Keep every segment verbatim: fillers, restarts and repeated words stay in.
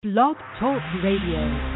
Blog Talk Radio.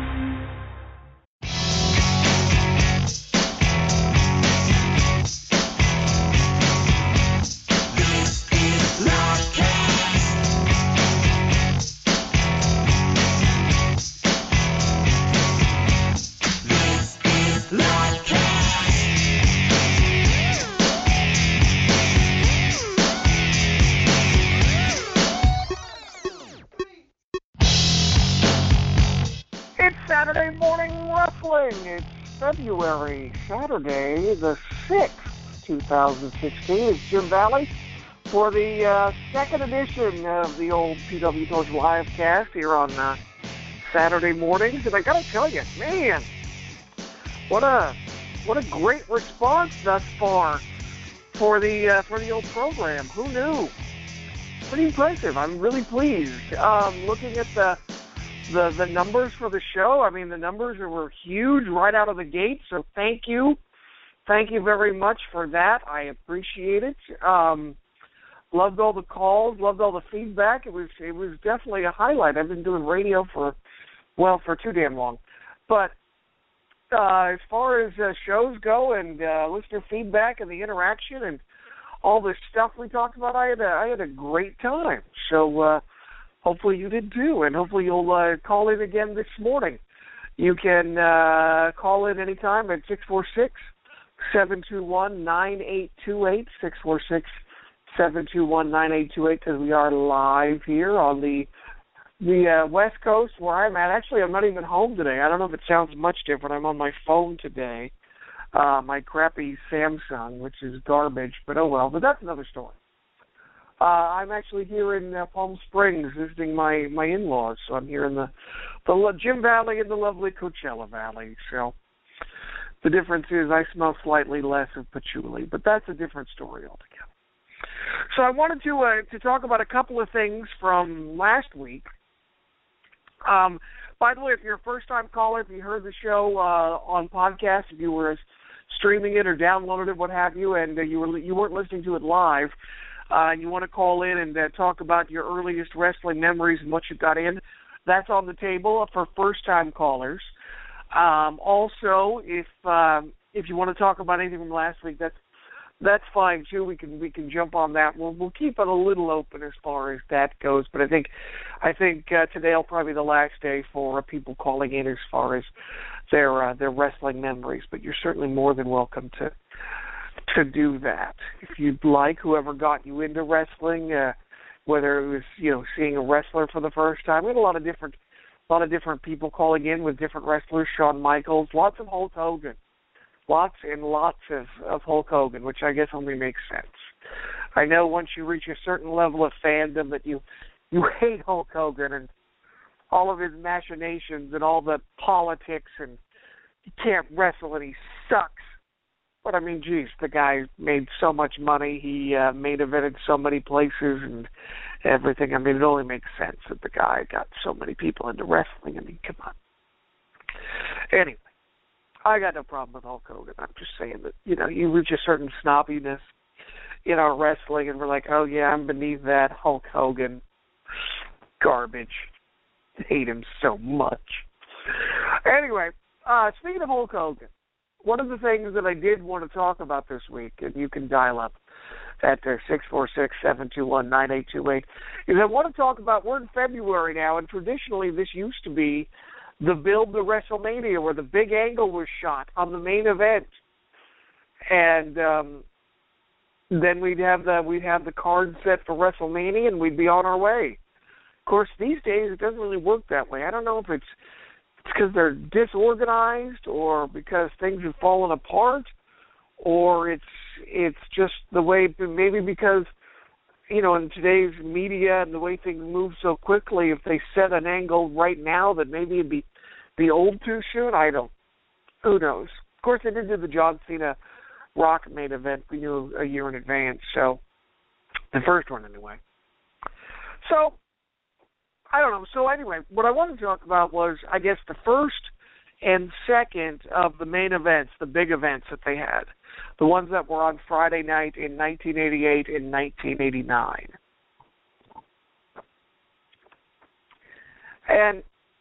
Saturday Morning Wrestling. It's February, Saturday the sixth, two thousand sixteen. It's Jim Valley for the uh, second edition of the old P W Torch Live cast here on uh, Saturday mornings. And I gotta tell you, man, what a what a great response thus far for the uh, for the old program. Who knew? Pretty impressive. I'm really pleased. Um, looking at the The the numbers for the show, I mean, the numbers were huge right out of the gate, so thank you. Thank you very much for that. I appreciate it. Um, loved all the calls, loved all the feedback. It was it was definitely a highlight. I've been doing radio for, well, for too damn long. But uh, as far as uh, shows go and uh, listener feedback and the interaction and all the stuff we talked about, I had a, I had a great time. So, uh hopefully you did too, and hopefully you'll uh, call in again this morning. You can uh, call in anytime at six four six, seven two one, nine eight two eight, six four six, seven two one, nine eight two eight, because we are live here on the the uh, West Coast where I'm at. Actually, I'm not even home today. I don't know if it sounds much different. I'm on my phone today, uh, my crappy Samsung, which is garbage, but oh well. But that's another story. Uh, I'm actually here in uh, Palm Springs visiting my, my in-laws, so I'm here in the, the Jim Valley and the lovely Coachella Valley. So the difference is I smell slightly less of patchouli, but that's a different story altogether. So I wanted to uh, to talk about a couple of things from last week. Um, by the way, if you're a first-time caller, if you heard the show uh, on podcast, if you were streaming it or downloaded it, what have you, and uh, you were you weren't listening to it live, Uh, and you want to call in and uh, talk about your earliest wrestling memories and what you got in, that's on the table for first-time callers. Um, also, if um, if you want to talk about anything from last week, that's that's fine too. We can we can jump on that. We'll we'll keep it a little open as far as that goes. But I think I think uh, today will probably be the last day for uh, people calling in as far as their uh, their wrestling memories. But you're certainly more than welcome to. to do that. If you'd like, whoever got you into wrestling, uh, whether it was, you know, seeing a wrestler for the first time. We had a lot of different a lot of different people calling in with different wrestlers, Shawn Michaels, lots of Hulk Hogan. Lots and lots of, of Hulk Hogan, which I guess only makes sense. I know once you reach a certain level of fandom that you you hate Hulk Hogan and all of his machinations and all the politics and he can't wrestle and he sucks. But, I mean, geez, the guy made so much money. He uh, main evented so many places and everything. I mean, it only makes sense that the guy got so many people into wrestling. I mean, come on. Anyway, I got no problem with Hulk Hogan. I'm just saying that, you know, you reach a certain snobbiness in our wrestling, and we're like, oh, yeah, I'm beneath that Hulk Hogan garbage. Hate him so much. Anyway, uh, speaking of Hulk Hogan, one of the things that I did want to talk about this week, and you can dial up at uh, six four six, seven two one, nine eight two eight, is I want to talk about, we're in February now, and traditionally this used to be the build to WrestleMania where the big angle was shot on the main event. And um, then we'd have the we'd have the card set for WrestleMania, and we'd be on our way. Of course, these days it doesn't really work that way. I don't know if it's It's because they're disorganized, or because things have fallen apart, or it's it's just the way. Maybe because, you know, in today's media and the way things move so quickly, if they set an angle right now that maybe it'd be be old too soon. I don't. Who knows? Of course, they did do the John Cena Rock main event. We knew a year in advance, so the first one anyway. So. I don't know. So anyway, what I wanted to talk about was, I guess, the first and second of the main events, the big events that they had, the ones that were on Friday night in nineteen eighty-eight and nineteen eighty-nine. And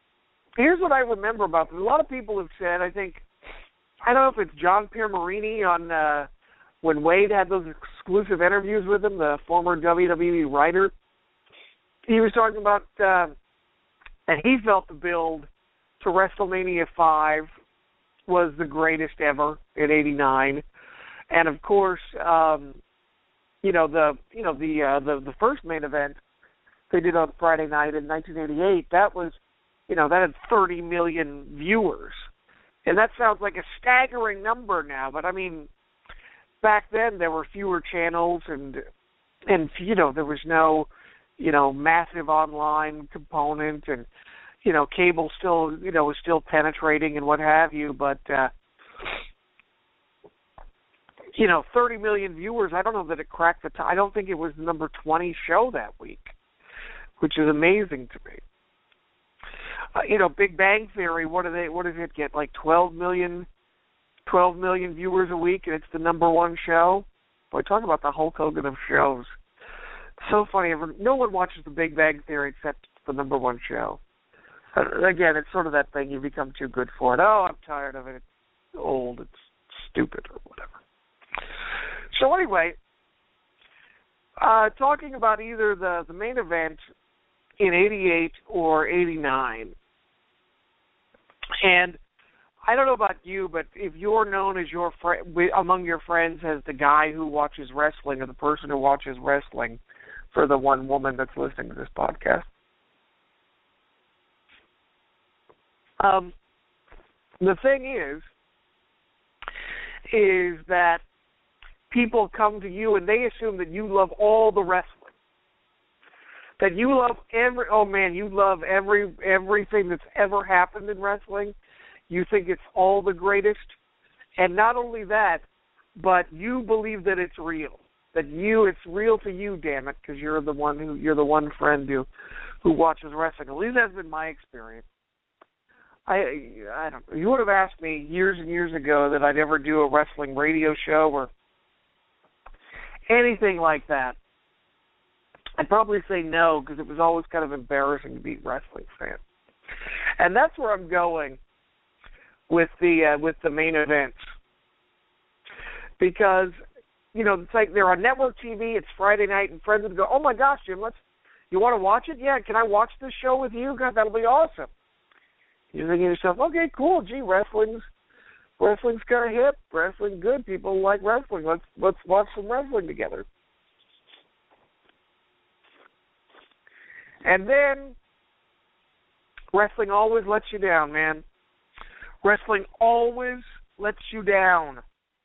here's what I remember about them. A lot of people have said, I think, I don't know if it's John Piermarini on uh, when Wade had those exclusive interviews with him, the former W W E writer. He was talking about uh, that he felt the build to WrestleMania five was the greatest ever in eighty-nine. And, of course, um, you know, the you know the, uh, the the first main event they did on Friday night in nineteen eighty-eight, that was, you know, that had thirty million viewers. And that sounds like a staggering number now, but I mean, back then there were fewer channels and, and you know, there was no, you know, massive online component and, you know, cable still, you know, was still penetrating and what have you, but, uh, you know, thirty million viewers, I don't know that it cracked the top. I don't think it was the number twenty show that week, which is amazing to me. Uh, you know, Big Bang Theory, what do they? What does it get? Like twelve million, twelve million viewers a week, and it's the number one show? Boy, talk about the Hulk Hogan of shows. It's so funny. No one watches the Big Bang Theory except the number one show. Uh, again, it's sort of that thing, you become too good for it. Oh, I'm tired of it. It's old. It's stupid or whatever. So anyway, uh, talking about either the, the main event in eighty-eight or eighty-nine, and I don't know about you, but if you're known as your fr- among your friends as the guy who watches wrestling or the person who watches wrestling, for the one woman that's listening to this podcast, um, the thing is, is that people come to you and they assume that you love all the wrestling. That you love every, oh man, you love every everything that's ever happened in wrestling. You think it's all the greatest. And not only that, but you believe that it's real. That you, it's real to you, damn it, because you're the one who, you're the one friend who, who watches wrestling. At least that's been my experience. I, I don't know. You would have asked me years and years ago that I'd ever do a wrestling radio show or anything like that. I'd probably say no, because it was always kind of embarrassing to be a wrestling fan. And that's where I'm going with the uh, with the main events. Because, you know, it's like they're on network T V, it's Friday night, and friends would go, oh my gosh, Jim, let's, you want to watch it? Yeah, can I watch this show with you? God, that'll be awesome. You're thinking to yourself, okay, cool, gee, wrestling's, wrestling's kind of hip, wrestling good, people like wrestling, let's, let's watch some wrestling together. And then, wrestling always lets you down, man. Wrestling always lets you down.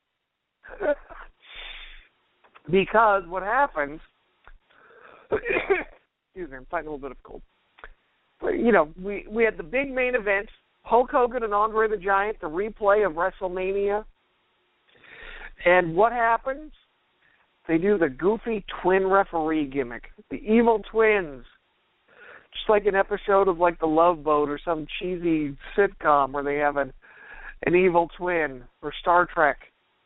Because what happens, excuse me, I'm fighting a little bit of cold. But, you know, we, we had the big main event, Hulk Hogan and Andre the Giant, the replay of WrestleMania. And what happens? They do the goofy twin referee gimmick, the evil twins. Just like an episode of like The Love Boat or some cheesy sitcom where they have an an evil twin, or Star Trek.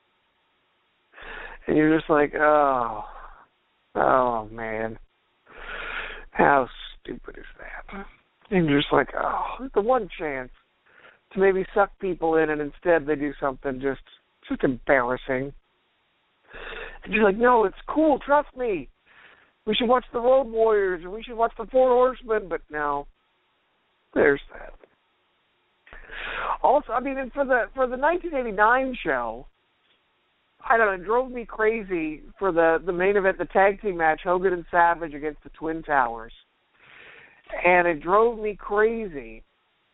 And you're just like, oh, oh man, how stupid is that? And you're just like, oh, the one chance to maybe suck people in, and instead they do something just just embarrassing. And you're like, no, it's cool, trust me. We should watch the Road Warriors, or we should watch the Four Horsemen, but no, there's that. Also, I mean, for the for the nineteen eighty-nine show, I don't know, it drove me crazy for the, the main event, the tag team match, Hogan and Savage against the Twin Towers. And it drove me crazy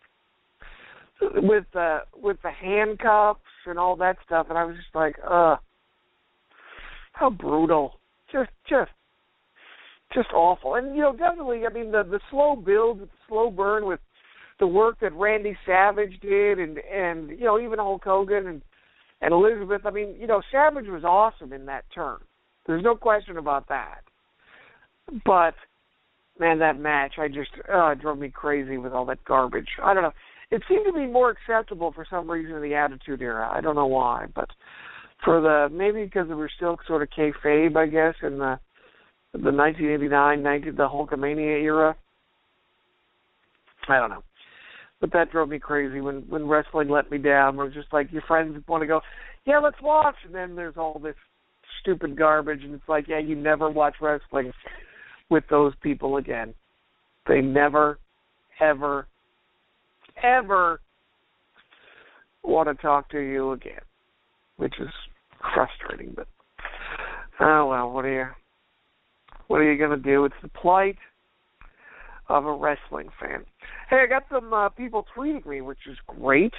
with the, with the handcuffs and all that stuff, and I was just like, ugh, how brutal. Just, just, just awful. And, you know, definitely, I mean, the, the slow build, the slow burn with the work that Randy Savage did, and, and you know, even Hulk Hogan and, and Elizabeth. I mean, you know, Savage was awesome in that turn. There's no question about that. But, man, that match, I just, uh, it drove me crazy with all that garbage. I don't know. It seemed to be more acceptable for some reason in the Attitude Era. I don't know why, but for the, maybe because we were still sort of kayfabe, I guess, in the the nineteen eighty-nine, nineteen, the Hulkamania era. I don't know. but that drove me crazy when, when wrestling let me down. Where it was just like your friends want to go, yeah, let's watch, and then there's all this stupid garbage, and it's like, yeah, you never watch wrestling with those people again. They never, ever, ever want to talk to you again, which is frustrating. But oh well, what are you, what are you gonna do? It's the plight of a wrestling fan. Hey, I got some uh, people tweeting me, which is great.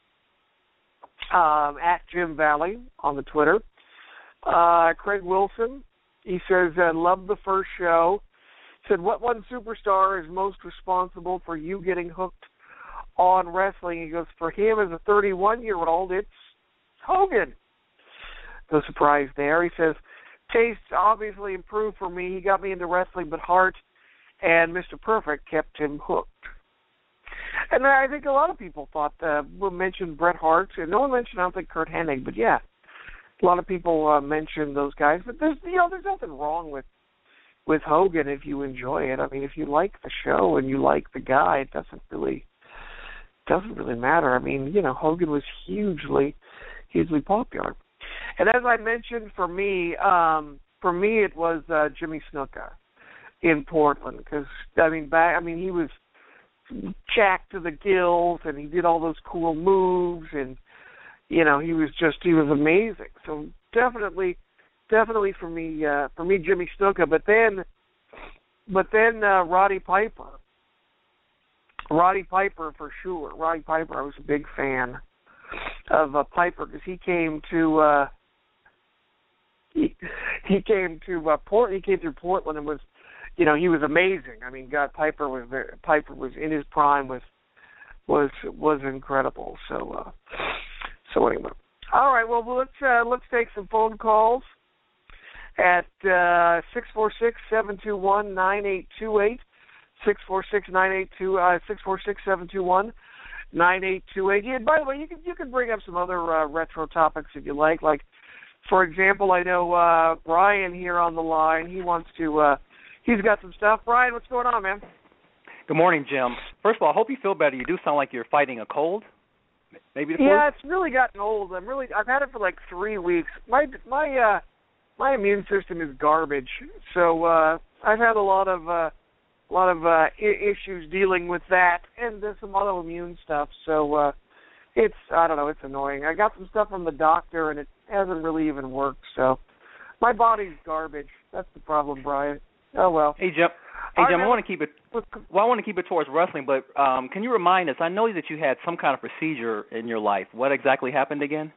Um, at Jim Valley on the Twitter. Uh, Craig Wilson, he says, uh, love the first show. Said, what one superstar is most responsible for you getting hooked on wrestling? He goes, for him as a thirty-one-year-old, it's Hogan. No surprise there. He says, taste obviously improved for me. He got me into wrestling, but Hart and Mister Perfect kept him hooked. And I think a lot of people thought, uh, we mentioned Bret Hart, and no one mentioned, I don't think, Kurt Hennig, but yeah, a lot of people uh, mentioned those guys. But there's, you know, there's nothing wrong with with Hogan if you enjoy it. I mean, if you like the show and you like the guy, it doesn't really doesn't really matter. I mean, you know, Hogan was hugely, hugely popular. And as I mentioned, for me, um, for me, it was uh, Jimmy Snuka in Portland because I mean, back, I mean, he was jacked to the gills, and he did all those cool moves, and you know, he was just he was amazing. So definitely, definitely for me, uh, for me, Jimmy Snuka. But then, but then uh, Roddy Piper, Roddy Piper for sure. Roddy Piper, I was a big fan of uh, Piper because he came to uh, he he came to uh, Port he came through Portland and was. You know, he was amazing. I mean, God, Piper was very, Piper was in his prime, was was was incredible. So, uh, so anyway, all right. Well, let's uh, let's take some phone calls at uh, six four six seven two one nine eight two eight, six four six nine eight two uh six four six seven two one nine eight two eight. Yeah. By the way, you can you can bring up some other uh, retro topics if you like. Like, for example, I know uh, Brian here on the line. He wants to. Uh, He's got some stuff. Brian, what's going on, man? Good morning, Jim. First of all, I hope you feel better. You do sound like you're fighting a cold. Maybe the flu? Yeah, it's really gotten old. I'm really. I've had it for like three weeks. My my uh, my immune system is garbage. So uh, I've had a lot of uh, a lot of uh, I- issues dealing with that, and there's some autoimmune stuff. So uh, it's I don't know. It's annoying. I got some stuff from the doctor, and it hasn't really even worked. So my body's garbage. That's the problem, Brian. Oh well. Hey Jim. Hey Jim. I want to keep it. Well, I want to keep it towards wrestling, but um, can you remind us? I know that you had some kind of procedure in your life. What exactly happened again?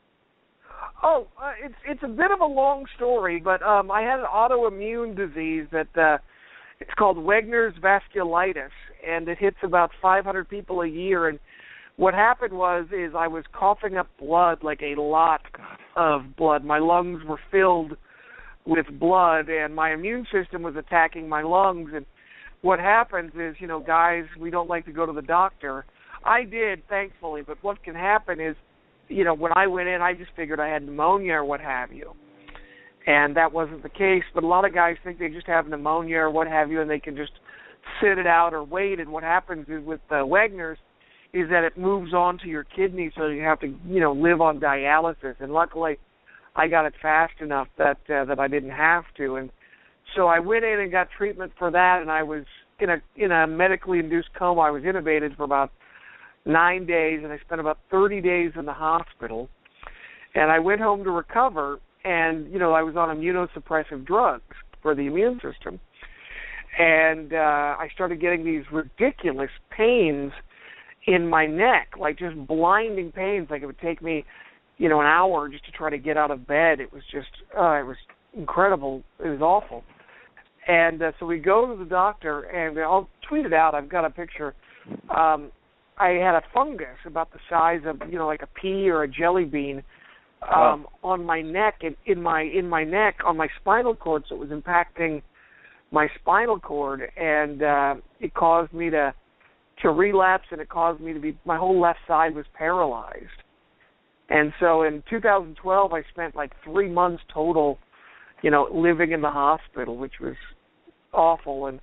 Oh, uh, it's it's a bit of a long story, but um, I had an autoimmune disease that uh, it's called Wegener's vasculitis, and it hits about five hundred people a year. And what happened was, is I was coughing up blood, like a lot of blood. My lungs were filled with blood, and my immune system was attacking my lungs. And what happens is, you know, guys, we don't like to go to the doctor. I did, thankfully, but what can happen is, you know, when I went in, I just figured I had pneumonia or what have you. And that wasn't the case, but a lot of guys think they just have pneumonia or what have you, and they can just sit it out or wait. And what happens is with uh, Wegener's is that it moves on to your kidneys, so you have to, you know, live on dialysis. And luckily, I got it fast enough that uh, that I didn't have to, and so I went in and got treatment for that. And I was in a in a medically induced coma. I was intubated for about nine days, and I spent about thirty days in the hospital. And I went home to recover, and you know I was on immunosuppressive drugs for the immune system, and uh, I started getting these ridiculous pains in my neck, like just blinding pains. Like it would take me, you know, an hour just to try to get out of bed. It was just, uh, it was incredible. It was awful. And uh, so we go to the doctor, and I'll tweet it out. I've got a picture. Um, I had a fungus about the size of, you know, like a pea or a jelly bean um, wow. on my neck, and in my in my neck on my spinal cord. So it was impacting my spinal cord, and uh, it caused me to to relapse, and it caused me to be, my whole left side was paralyzed. And so in two thousand twelve, I spent like three months total, you know, living in the hospital, which was awful. And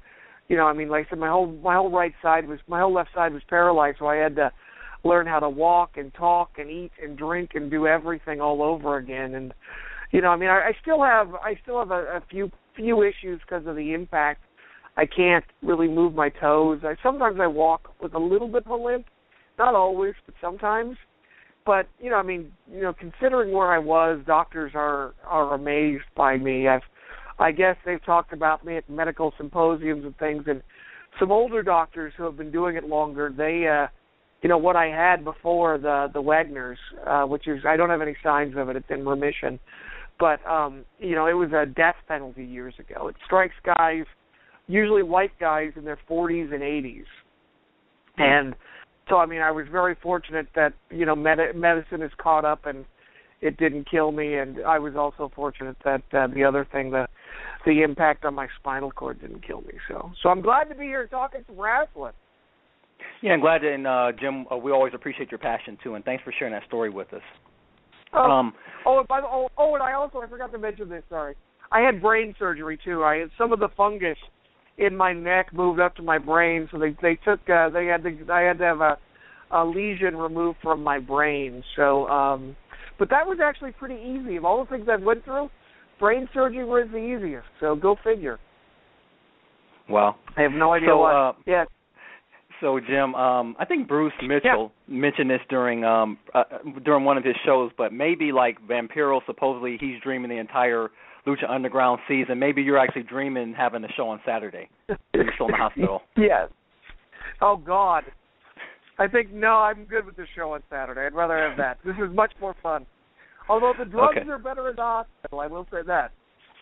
you know, I mean, like I said, my whole my whole right side was my whole left side was paralyzed, so I had to learn how to walk and talk and eat and drink and do everything all over again. And you know, I mean, I, I still have I still have a, a few few issues because of the impact. I can't really move my toes. I sometimes I walk with a little bit of a limp, not always, but sometimes. But you know, I mean, you know, considering where I was, doctors are are amazed by me. I've I guess they've talked about me at medical symposiums and things, and some older doctors who have been doing it longer, they, uh, you know, what I had before the the Wagner's, uh, which is, I don't have any signs of it, it's in remission, but, um, you know, it was a death penalty years ago. It strikes guys, usually white guys in their forties and eighties, and so, I mean, I was very fortunate that, you know, med- medicine has caught up and it didn't kill me, and I was also fortunate that uh, the other thing, the the impact on my spinal cord didn't kill me. So, so I'm glad to be here talking some wrestling. Yeah, I'm glad to, and uh, Jim, uh, we always appreciate your passion too, and thanks for sharing that story with us. Oh, um, oh, and by the, oh, oh, and I also I forgot to mention this. Sorry, I had brain surgery too. I had some of the fungus in my neck moved up to my brain, so they they took uh, they had to I had to have a, a lesion removed from my brain. So. Um, But that was actually pretty easy. Of all the things I've went through, brain surgery was the easiest. So go figure. Wow. I have no idea so, why. Uh, yeah. So Jim, um, I think Bruce Mitchell yeah. mentioned this during um, uh, during one of his shows. But maybe like Vampiro, supposedly he's dreaming the entire Lucha Underground season. Maybe you're actually dreaming having a show on Saturday. You're still in the hospital. Yes. Oh God. I think, no, I'm good with the show on Saturday. I'd rather have that. This is much more fun. Although the drugs okay. are better in the hospital, I will say that.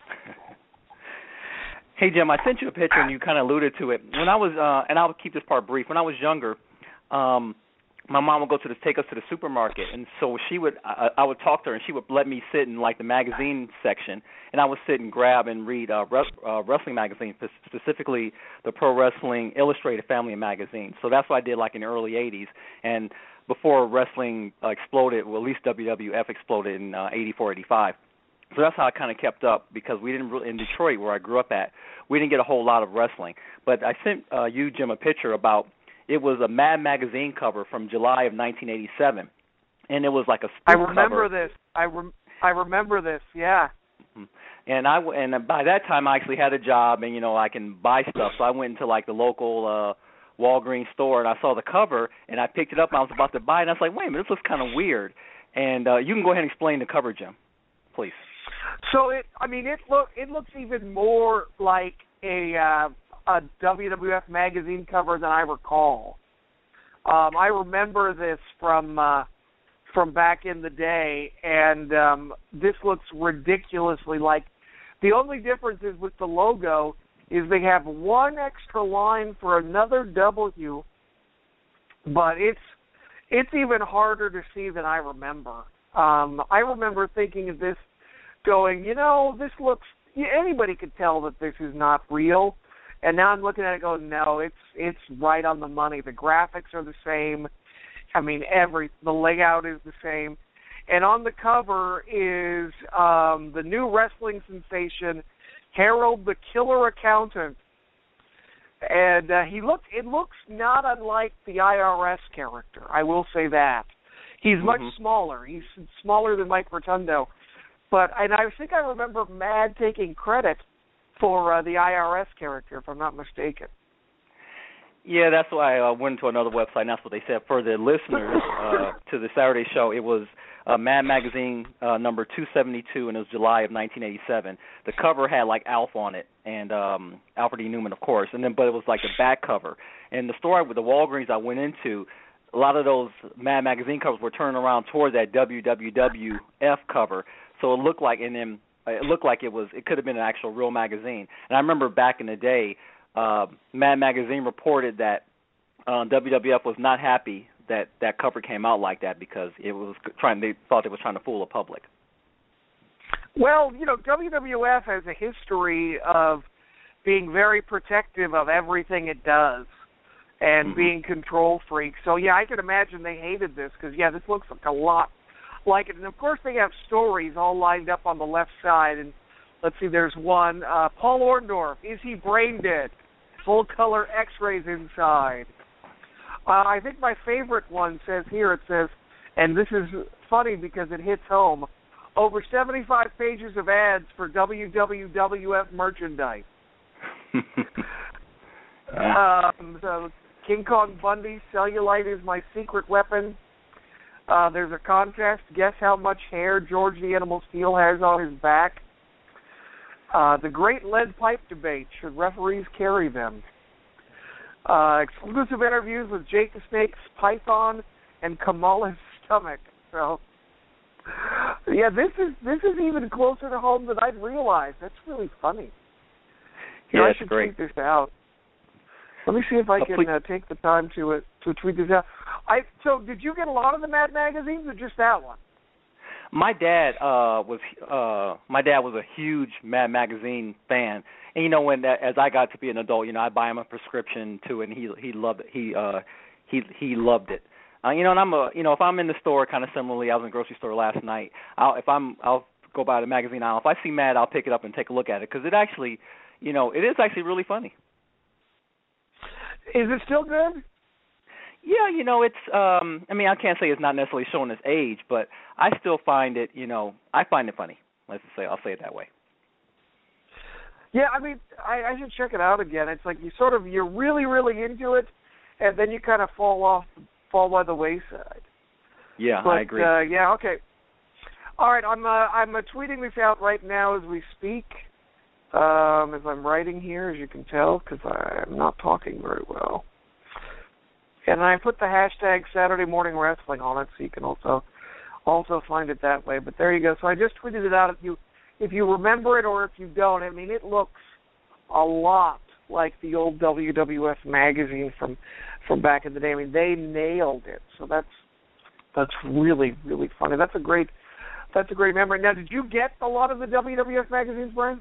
Hey, Jim, I sent you a picture, and you kind of alluded to it. When I was, uh, and I'll keep this part brief, when I was younger, um, my mom would go to the, take us to the supermarket, and so she would, I, I would talk to her, and she would let me sit in, like, the magazine section, and I would sit and grab and read uh, res, uh, wrestling magazines, specifically the Pro Wrestling Illustrated family of magazines. So that's what I did, like, in the early eighties, and before wrestling uh, exploded, well, at least W W F exploded in uh, eighty-four, eighty-five. So that's how I kind of kept up, because we didn't really, in Detroit, where I grew up at, we didn't get a whole lot of wrestling. But I sent uh, you, Jim, a picture about, it was a Mad magazine cover from July of nineteen eighty-seven, and it was like a I remember cover. this. I rem- I remember this. Yeah. And I and by that time I actually had a job, and you know I can buy stuff. So I went into like the local uh, Walgreens store, and I saw the cover, and I picked it up, and I was about to buy it, and I was like, wait a minute, this looks kind of weird. And uh, you can go ahead and explain the cover, Jim, please. So it, I mean, it look it looks even more like a. Uh, a W W F magazine cover than I recall. Um, I remember this from uh, from back in the day, and um, this looks ridiculously like. The only difference is with the logo is they have one extra line for another W, but it's it's even harder to see than I remember. Um, I remember thinking of this, going, you know, this looks. Anybody could tell that this is not real. And now I'm looking at it going, no, it's it's right on the money. The graphics are the same. I mean, every the layout is the same. And on the cover is um, the new wrestling sensation, Harold the Killer Accountant. And uh, he looks it looks not unlike the I R S character. I will say that. He's mm-hmm. much smaller. He's smaller than Mike Rotundo. But and I think I remember Mad taking credit for uh, the I R S character, if I'm not mistaken. Yeah, that's why I uh, went to another website, and that's what they said. For the listeners uh, to the Saturday show, it was uh, Mad Magazine uh, number two seventy-two, and it was July of nineteen eighty-seven. The cover had, like, Alf on it, and um, Alfred E. Newman, of course, and then but it was like a back cover. And the store with the Walgreens I went into, a lot of those Mad Magazine covers were turned around toward that W W F cover, so it looked like, and then it looked like it was. It could have been an actual real magazine. And I remember back in the day, uh, Mad Magazine reported that uh, W W F was not happy that that cover came out like that because it was trying. They thought it was trying to fool the public. Well, you know, W W F has a history of being very protective of everything it does and mm-hmm. being control freaks. So yeah, I can imagine they hated this because yeah, this looks like a lot like it. And, of course, they have stories all lined up on the left side. And let's see, there's one. Uh, Paul Orndorff, is he brain dead? full-color X-rays inside. Uh, I think my favorite one says here, it says, and this is funny because it hits home, over seventy-five pages of ads for W W F merchandise. um, so King Kong Bundy, cellulite is my secret weapon. Uh, there's a contest. Guess how much hair George the Animal Steel has on his back. Uh, the Great Lead Pipe Debate. Should referees carry them? Uh, exclusive interviews with Jake the Snake's Python and Kamala's stomach. So, yeah, this is this is even closer to home than I'd realized. That's really funny. Here, yeah, I should great. tweet this out. Let me see if I oh, can uh, take the time to uh, to tweet this out. I so did you get a lot of the Mad magazines or just that one? My dad uh, was uh, my dad was a huge Mad magazine fan, and you know when that, as I got to be an adult, you know I buy him a prescription too, and he he loved it. He uh, he he loved it. Uh, you know, and I'm a you know if I'm in the store, kind of similarly, I was in the grocery store last night. I'll, if I'm I'll go by the magazine aisle. If I see Mad, I'll pick it up and take a look at it because it actually, you know, it is actually really funny. Is it still good? Yeah, you know, it's, um, I mean, I can't say it's not necessarily showing its age, but I still find it, you know, I find it funny. Let's just say, I'll say it that way. Yeah, I mean, I, I should check it out again. It's like you sort of, you're really, really into it, and then you kind of fall off, fall by the wayside. Yeah, but, I agree. Uh, yeah, okay. All right, I'm, uh, I'm uh, tweeting this out right now as we speak. Um, as I'm writing here, as you can tell, because I'm not talking very well. And I put the hashtag Saturday Morning Wrestling on it, so you can also also find it that way. But there you go. So I just tweeted it out. If you if you remember it or if you don't, I mean, it looks a lot like the old W W F magazine from from back in the day. I mean, they nailed it. So that's that's really really funny. That's a great that's a great memory. Now, did you get a lot of the W W F magazines, Brian?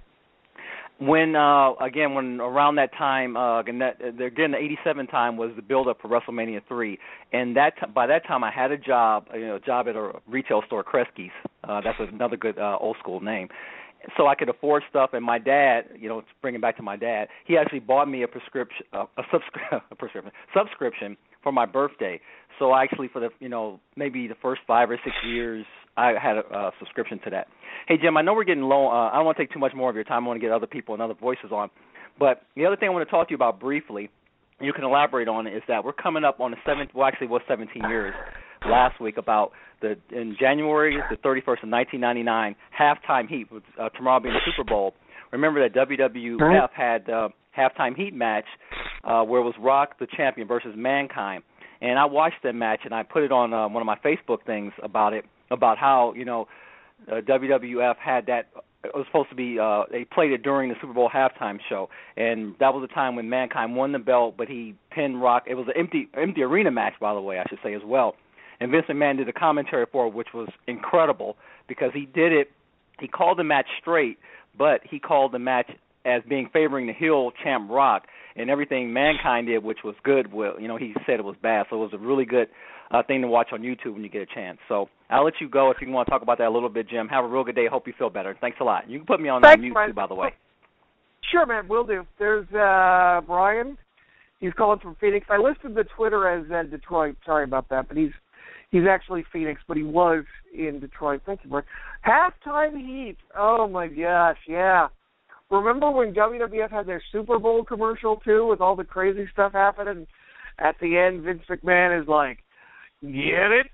When uh, again, when around that time, uh, again, that, again, the eighty-seven time was the build-up for WrestleMania three, and that t- by that time I had a job, you know, a job at a retail store, Kresge's. Uh, that's another good uh, old school name. So I could afford stuff, and my dad, you know, bringing back to my dad, he actually bought me a prescription, uh, a, subscri- a prescription, subscription for my birthday. So actually, for the, you know, maybe the first five or six years, I had a uh, subscription to that. Hey, Jim, I know we're getting low. Uh, I don't want to take too much more of your time. I want to get other people and other voices on. But the other thing I want to talk to you about briefly, you can elaborate on it, is that we're coming up on the seventh, well, actually it was seventeen years last week, about the in January the thirty-first of nineteen ninety-nine, Halftime Heat, with uh, tomorrow being the Super Bowl. Remember that W W F had uh, Halftime Heat match uh, where it was Rock, the champion, versus Mankind. And I watched that match, and I put it on uh, one of my Facebook things about it, about how, you know, uh, W W F had that, it was supposed to be, uh, they played it during the Super Bowl halftime show, and that was the time when Mankind won the belt, but he pinned Rock. It was an empty empty arena match, by the way, I should say as well. And Vince McMahon did the commentary for it, which was incredible, because he did it, he called the match straight, but he called the match as being favoring the heel champ Rock, and everything Mankind did, which was good, well, you know, he said it was bad, so it was a really good uh, thing to watch on YouTube when you get a chance. So I'll let you go if you want to talk about that a little bit, Jim. Have a real good day. Hope you feel better. Thanks a lot. You can put me on Thanks, mute, man. too, by the way. Sure, man, will do. There's uh, Brian. He's calling from Phoenix. I listed the Twitter as uh, Detroit. Sorry about that, but he's he's actually Phoenix, but he was in Detroit. Thank you, Brian. Halftime Heat. Oh, my gosh, yeah. Remember when W W F had their Super Bowl commercial, too, with all the crazy stuff happening? At the end, Vince McMahon is like, get it?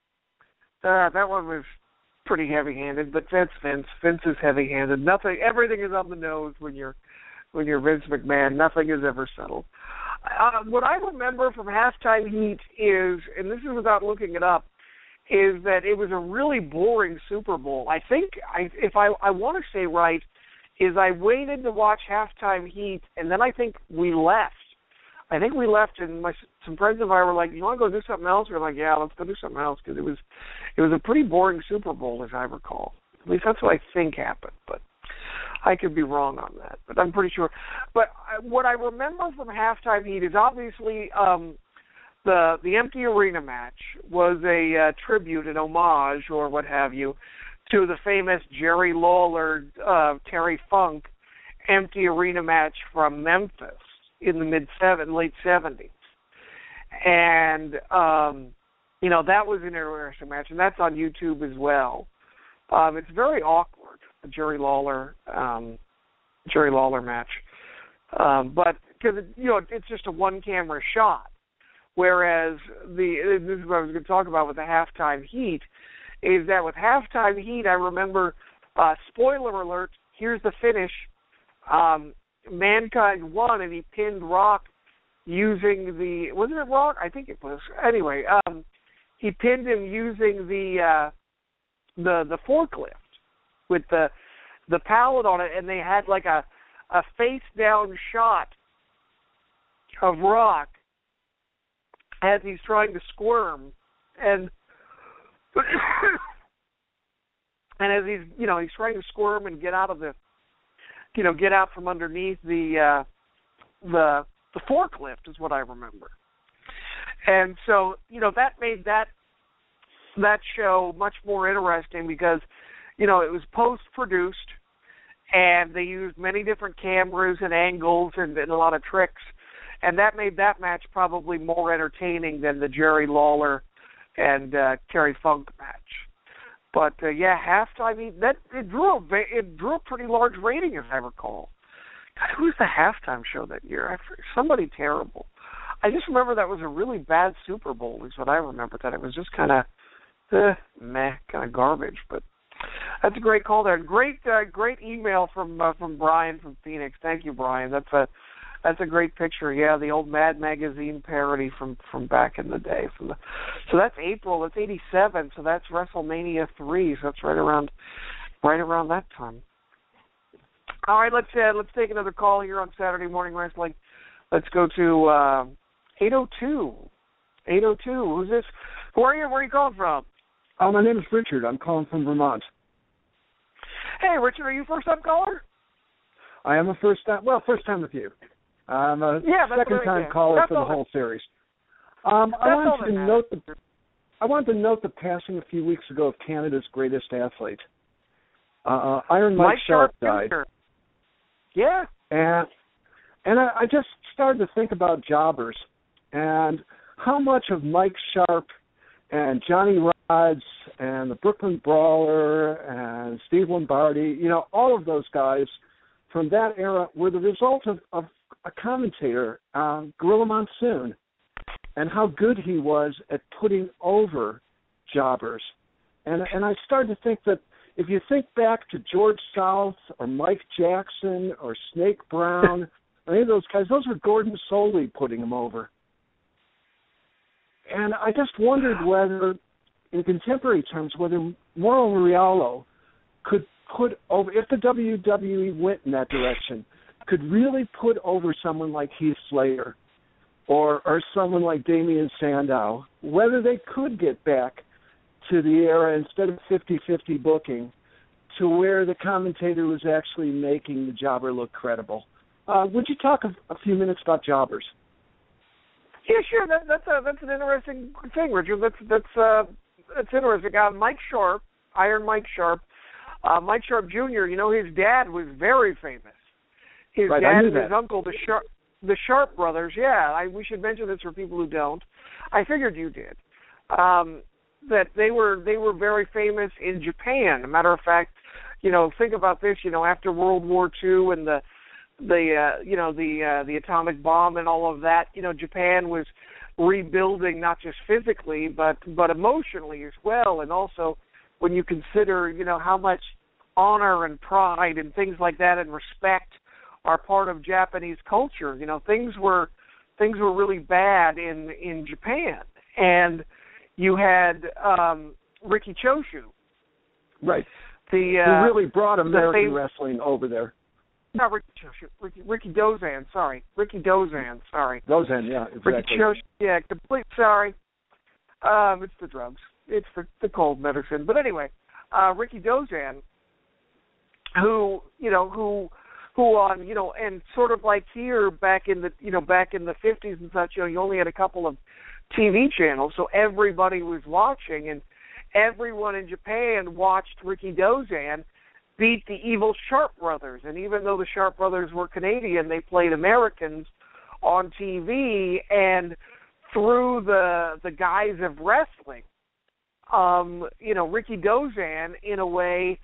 Uh, that one was pretty heavy-handed, but Vince, Vince. Vince is heavy-handed. Nothing, everything is on the nose when you're when you're Vince McMahon. Nothing is ever settled. Uh, what I remember from Halftime Heat is, and this is without looking it up, is that it was a really boring Super Bowl. I think, I, if I, I want to say right, is I waited to watch Halftime Heat, and then I think we left. I think we left, and my some friends of ours were like, "You want to go do something else?" We were like, "Yeah, let's go do something else," because it was it was a pretty boring Super Bowl, as I recall. At least that's what I think happened, but I could be wrong on that. But I'm pretty sure. But what I remember from Halftime Heat is obviously um, the the empty arena match was a uh, tribute, an homage, or what have you, to the famous Jerry Lawler, uh, Terry Funk empty arena match from Memphis. in the mid seven, late seventies, and um, you know that was an interesting match, and that's on YouTube as well. Um, it's very awkward, the Jerry Lawler um, Jerry Lawler match, um, but because you know it's just a one camera shot, whereas the this is what I was going to talk about with the halftime heat, is that with halftime heat I remember uh, spoiler alert. Here's the finish. Um, Mankind won, and he pinned Rock using the wasn't it Rock? I think it was. Anyway, um, he pinned him using the uh, the the forklift with the the pallet on it, and they had like a a face down shot of Rock as he's trying to squirm, and and as he's you know he's trying to squirm and get out of the you know get out from underneath the uh, the the forklift is what I remember, and so you know that made that that show much more interesting because you know it was post produced and they used many different cameras and angles and, and a lot of tricks. And that made that match probably more entertaining than the Jerry Lawler and uh, Terry Funk match. But uh, yeah, halftime that it drew a it drew a pretty large rating, as I recall. God, who was the halftime show that year? I, somebody terrible. I just remember that was a really bad Super Bowl. Is what I remember. That it was just kind of eh, meh, kind of garbage. But that's a great call there. Great, uh, great email from uh, from Brian from Phoenix. Thank you, Brian. That's a That's a great picture. Yeah, the old Mad Magazine parody from, from back in the day. From the, so that's April. That's eighty-seven. So that's WrestleMania three. So that's right around right around that time. All right, let's uh, let's take another call here on Saturday Morning Wrestling. Let's go to uh, eight oh two. eight oh two. Who's this? Who are you? Where are you calling from? Oh, my name is Richard. I'm calling from Vermont. Hey, Richard, are you a first-time caller? I am a first time. Well, first time with you. I'm a yeah, second-time caller that's for the whole that. series. Um, I wanted to matters. note the I wanted to note the passing a few weeks ago of Canada's greatest athlete. Uh, Iron Mike, Mike Sharp, Sharp died. Yeah, and and I, I just started to think about jobbers and how much of Mike Sharp and Johnny Rodz and the Brooklyn Brawler and Steve Lombardi, you know, all of those guys from that era were the result of, of a commentator, uh, Gorilla Monsoon, and how good he was at putting over jobbers. And and I started to think that if you think back to George South or Mike Jackson or Snake Brown, or any of those guys, those were Gordon Soley putting them over. And I just wondered whether, in contemporary terms, whether Mauro Ranallo could put over, if the W W E went in that direction, could really put over someone like Heath Slater or or someone like Damian Sandow, whether they could get back to the era, instead of fifty-fifty booking, to where the commentator was actually making the jobber look credible. Uh, would you talk a, a few minutes about jobbers? Yeah, sure. That, that's a, that's an interesting thing, Richard. That's that's uh, that's interesting. Uh, Mike Sharp, Iron Mike Sharp, uh, Mike Sharp Junior You know, his dad was very famous. His right, dad and his that. uncle, the Sharp, the Sharp brothers. Yeah, I, we should mention this for people who don't. I figured you did. Um, that they were they were very famous in Japan. As a matter of fact, you know, think about this. You know, after World War Two and the the uh, you know the uh, the atomic bomb and all of that, you know, Japan was rebuilding not just physically but but emotionally as well. And also when you consider, you know, how much honor and pride and things like that and respect are part of Japanese culture, you know, things were things were really bad in in Japan. And you had um, Riki Choshu, right? The uh, who really brought American fam- wrestling over there. Not Riki Choshu, Ricky, Ricky Dozan. Sorry, Ricky Dozan. Sorry, Dozan. Yeah, exactly. Riki Choshu. Yeah, complete. Sorry, um, it's the drugs. It's the, the cold medicine. But anyway, uh, Ricky Dozan, who you know, who who on you know, and sort of like here back in the you know back in the fifties and such. You know, you only had a couple of T V channels, so everybody was watching, and everyone in Japan watched Ricky Dozan beat the evil Sharp brothers. And even though the Sharp brothers were Canadian, they played Americans on T V and through the the guise of wrestling, um, you know, Ricky Dozan in a way,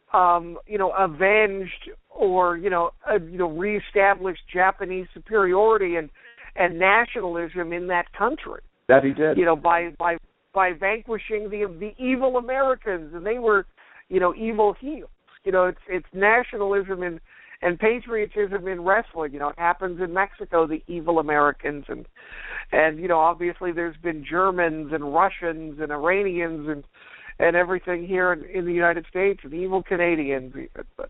um, you know, avenged or you know, uh, you know, reestablished Japanese superiority and and nationalism in that country. That he did. You know, by by by vanquishing the the evil Americans, and they were, you know, evil heels. You know, it's it's nationalism and and patriotism in wrestling. You know, it happens in Mexico, the evil Americans, and and you know, obviously there's been Germans and Russians and Iranians and and everything here in, in the United States, and evil Canadians. But,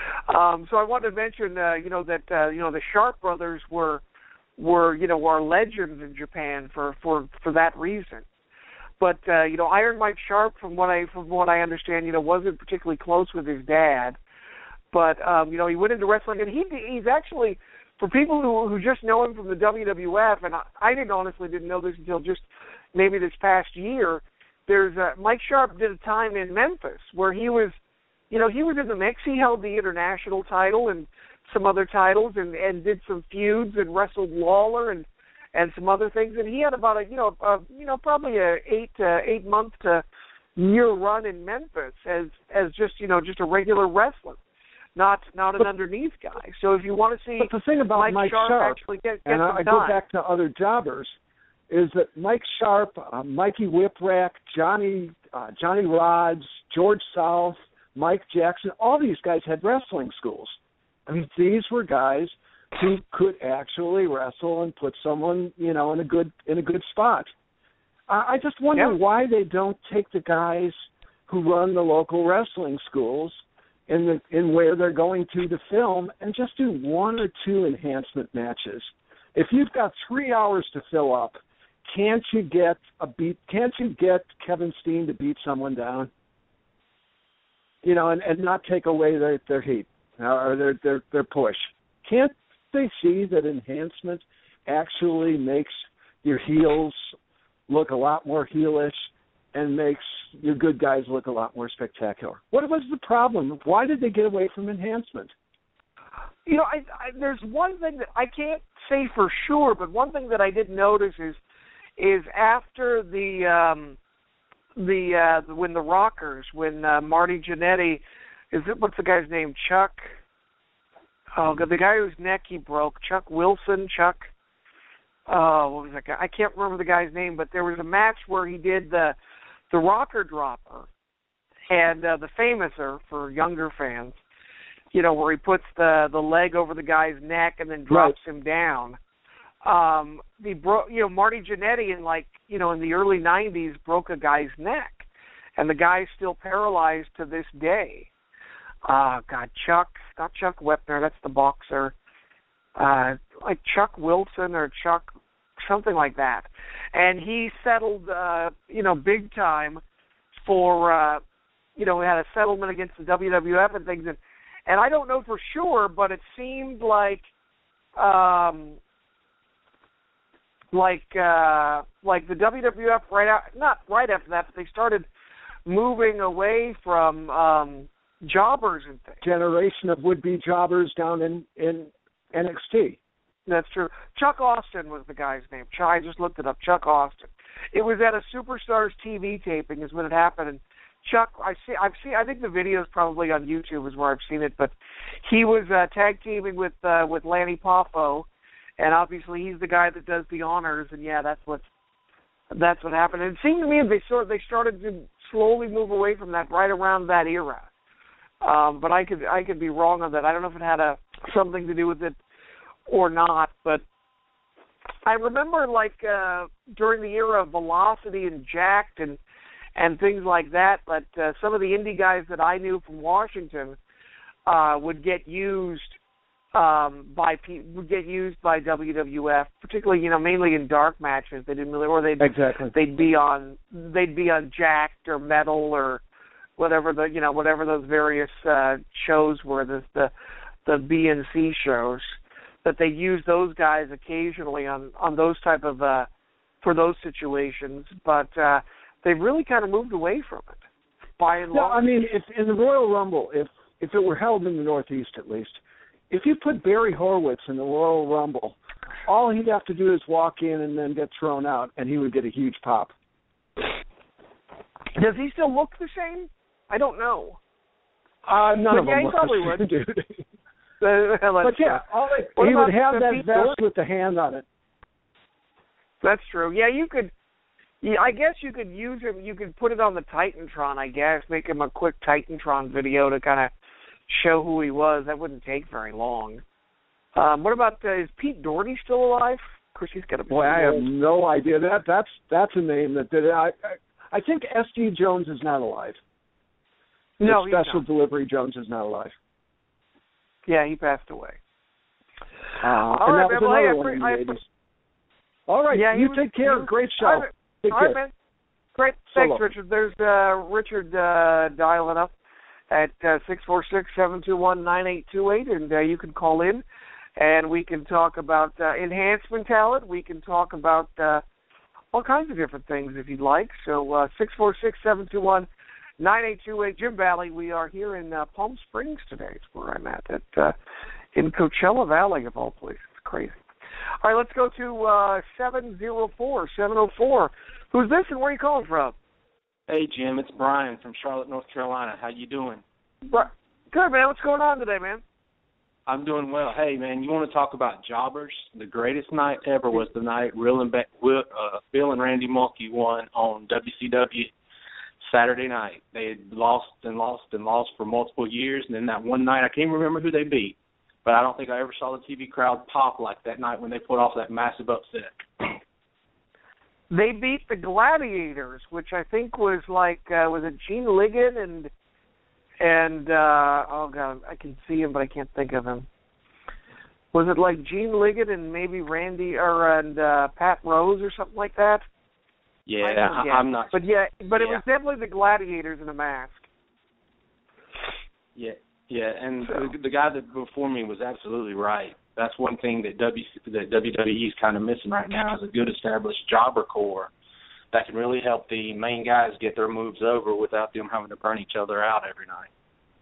um, so I wanted to mention, uh, you know, that uh, you know the Sharp brothers were were you know are legends in Japan for for for that reason. But uh, you know, Iron Mike Sharp, from what I from what I understand, you know, wasn't particularly close with his dad. But um, you know, he went into wrestling, and he he's actually, for people who who just know him from the W W F, and I, I didn't honestly didn't know this until just maybe this past year. There's uh, Mike Sharp did a time in Memphis where he was, you know, he was in the mix. He held the international title and some other titles, and and did some feuds and wrestled Lawler and. and some other things, and he had about a you know a, you know probably a eight uh, eight month to year run in Memphis as as just you know just a regular wrestler, not not an but, underneath guy. So if you want to see, but the thing about Mike, Mike Sharp, Sharp actually get, get and some I, I time. go back to other jobbers, is that Mike Sharp, uh, Mikey Whipwreck, Johnny uh, Johnny Rods, George South, Mike Jackson, all these guys had wrestling schools. I mean, these were guys who could actually wrestle and put someone, you know, in a good in a good spot. I, I just wonder yep. why they don't take the guys who run the local wrestling schools in the in where they're going to to film and just do one or two enhancement matches. If you've got three hours to fill up, can't you get a beat? Can't you get Kevin Steen to beat someone down? You know, and, and not take away their, their heat or their, their their push. Can't they see that enhancement actually makes your heels look a lot more heelish and makes your good guys look a lot more spectacular? What was the problem? Why did they get away from enhancement? You know, I, I, there's one thing that I can't say for sure, but one thing that I did notice is is after the um, the uh, when the Rockers, when uh, Marty Jannetty, is it what's the guy's name? Chuck. Oh, the guy whose neck he broke, Chuck Wilson, Chuck, uh, what was that guy? I can't remember the guy's name, but there was a match where he did the the rocker dropper, and uh, the famouser for younger fans, you know, where he puts the the leg over the guy's neck and then drops right. him down. Um, he broke, you know, Marty Jannetty in like, you know, in the early nineties broke a guy's neck, and the guy's still paralyzed to this day. Uh, God, Chuck, not Chuck Wepner, that's the boxer. Uh, like Chuck Wilson or Chuck, something like that. And he settled, uh, you know, big time for, uh, you know, we had a settlement against the W W F and things. And, and I don't know for sure, but it seemed like, um, like, uh, like the W W F right out, not right after that, but they started moving away from, um, jobbers and things. Generation of would-be jobbers down in, in N X T. That's true. Chuck Austin was the guy's name. I just looked it up. Chuck Austin. It was at a Superstars T V taping is when it happened. And Chuck, I see, I've seen. I think the video is probably on YouTube is where I've seen it. But he was uh, tag teaming with uh, with Lanny Poffo, and obviously he's the guy that does the honors. And yeah, that's what that's what happened. And it seemed to me they sort they started to slowly move away from that right around that era. Um, but I could I could be wrong on that. I don't know if it had a something to do with it or not. But I remember, like uh, during the era of Velocity and Jacked and and things like that. But uh, some of the indie guys that I knew from Washington uh, would get used um, by would get used by W W F, particularly you know mainly in dark matches. They didn't really, or they'd exactly they'd be on they'd be on Jacked or Metal or whatever the you know whatever those various uh, shows were, the the the B and C shows, that they use those guys occasionally on, on those type of uh, for those situations, but uh, they've really kind of moved away from it by and no, large. I mean, if in the Royal Rumble, if if it were held in the Northeast at least, if you put Barry Horowitz in the Royal Rumble all he'd have to do is walk in and then get thrown out, and he would get a huge pop. Does he still look the same? I don't know. Uh, none but of yeah, them he look probably the same, would. dude. but but yeah, all they, he would have that vest with the hand on it. That's true. Yeah, you could. Yeah, I guess you could use him. You could put it on the Titantron. I guess make him a quick Titantron video to kind of show who he was. That wouldn't take very long. Um, what about uh, is Pete Doherty still alive? Of course, he's got a boy. I have no idea. That that's that's a name that did it. I I, I think S D Jones is not alive. No, the he's Special not. Delivery Jones is not alive. Yeah, he passed away. Uh, All and right, that was man, well, another hey, one in the I, eighties. All right, yeah, you was, take care. Was, Great show. All right, take all care. right, man. Great. So Thanks, long. Richard. There's uh, Richard uh, dialing up at uh, six four six, seven two one, nine eight two eight, and uh, you can call in, and we can talk about uh, enhancement talent. We can talk about uh, all kinds of different things if you'd like. So uh, six four six, seven two one, nine eight two eight. Jim Valley, we are here in uh, Palm Springs today. It's where I'm at, at uh, in Coachella Valley, of all places. It's crazy. All right, let's go to uh, seven oh four, seven oh four. Who's this and where are you calling from? Hey, Jim, it's Brian from Charlotte, North Carolina. How you doing? Good, man. What's going on today, man? I'm doing well. Hey, man, you want to talk about jobbers? The greatest night ever was the night Will and Be- Will, uh, Bill and Randy Mulkey won on W C W Saturday night. They had lost and lost and lost for multiple years, and then that one night, I can't remember who they beat, but I don't think I ever saw the T V crowd pop like that night when they put off that massive upset. They beat the Gladiators, which I think was like uh, was it Gene Ligon and and uh, oh god, I can see him but I can't think of him. Was it like Gene Ligon and maybe Randy or and uh, Pat Rose or something like that? Yeah, I I'm not. But yeah, but yeah. it was definitely the Gladiators in a mask. Yeah, yeah, and so. the, the guy that before me was absolutely right. That's one thing that W that W W E is kind of missing right now is a good established jobber core that can really help the main guys get their moves over without them having to burn each other out every night.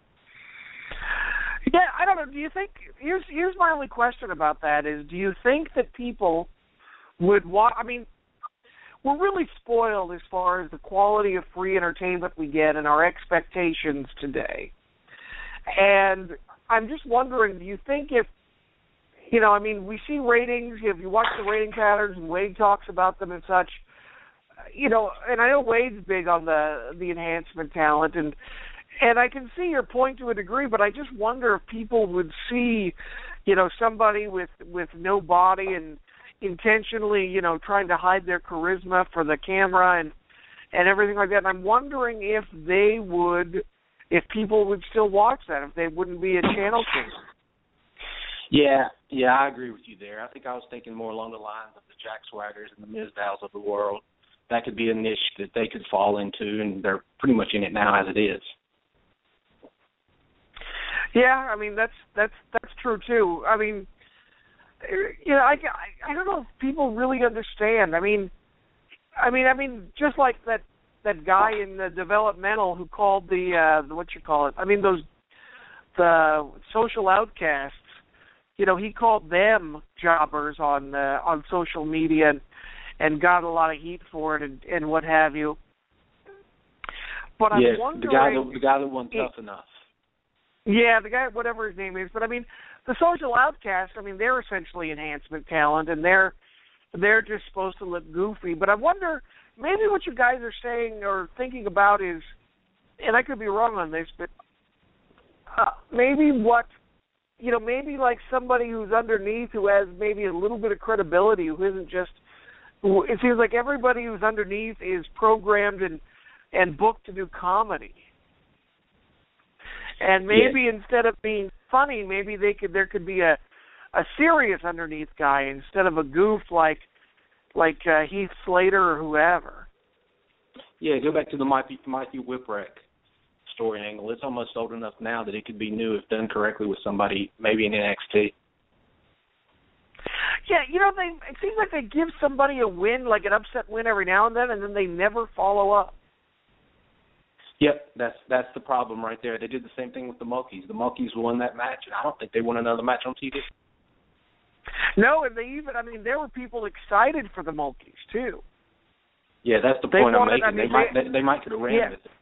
Yeah, I don't know. Do you think here's here's my only question about that is do you think that people would watch? I mean, we're really spoiled as far as the quality of free entertainment we get and our expectations today. And I'm just wondering, do you think if You know, I mean, we see ratings. If you watch the rating patterns, and Wade talks about them and such, you know, and I know Wade's big on the the enhancement talent, and and I can see your point to a degree, but I just wonder if people would see, you know, somebody with with no body and intentionally, you know, trying to hide their charisma for the camera and and everything like that. And I'm wondering if they would, if people would still watch that, if they wouldn't be a channel king. Yeah, yeah, I agree with you there. I think I was thinking more along the lines of the Jack Swaggers and the Mizdows of the world. That could be a niche that they could fall into, and they're pretty much in it now as it is. Yeah, I mean that's that's that's true too. I mean, you know, I, I, I don't know if people really understand. I mean, I mean, I mean, just like that that guy in the developmental who called the uh, the what you call it. I mean, those the social outcasts. You know, he called them jobbers on uh, on social media and, and got a lot of heat for it and, and what have you. But I'm yeah, wondering, the guy that the guy that wasn't tough enough. Yeah, the guy, whatever his name is. But I mean, the social outcasts. I mean, they're essentially enhancement talent, and they're they're just supposed to look goofy. But I wonder, maybe what you guys are saying or thinking about is, and I could be wrong on this, but uh, maybe what. You know, maybe like somebody who's underneath who has maybe a little bit of credibility, who isn't just. Who, it seems like everybody who's underneath is programmed and and booked to do comedy. And maybe yeah. instead of being funny, maybe they could there could be a a serious underneath guy instead of a goof like like uh, Heath Slater or whoever. Yeah, go back to the Mikey Mikey Whipwreck story angle. It's almost old enough now that it could be new if done correctly with somebody maybe in N X T. Yeah, you know, they it seems like they give somebody a win, like an upset win every now and then, and then they never follow up. Yep, that's that's the problem right there. They did the same thing with the Monkeys. The Monkeys won that match, and I don't think they won another match on T V. No, and they even, I mean, there were people excited for the Mulkeys, too. Yeah, that's the They point I'm wanted- making. I mean, they, might they- they, they might could have ran yeah. with it.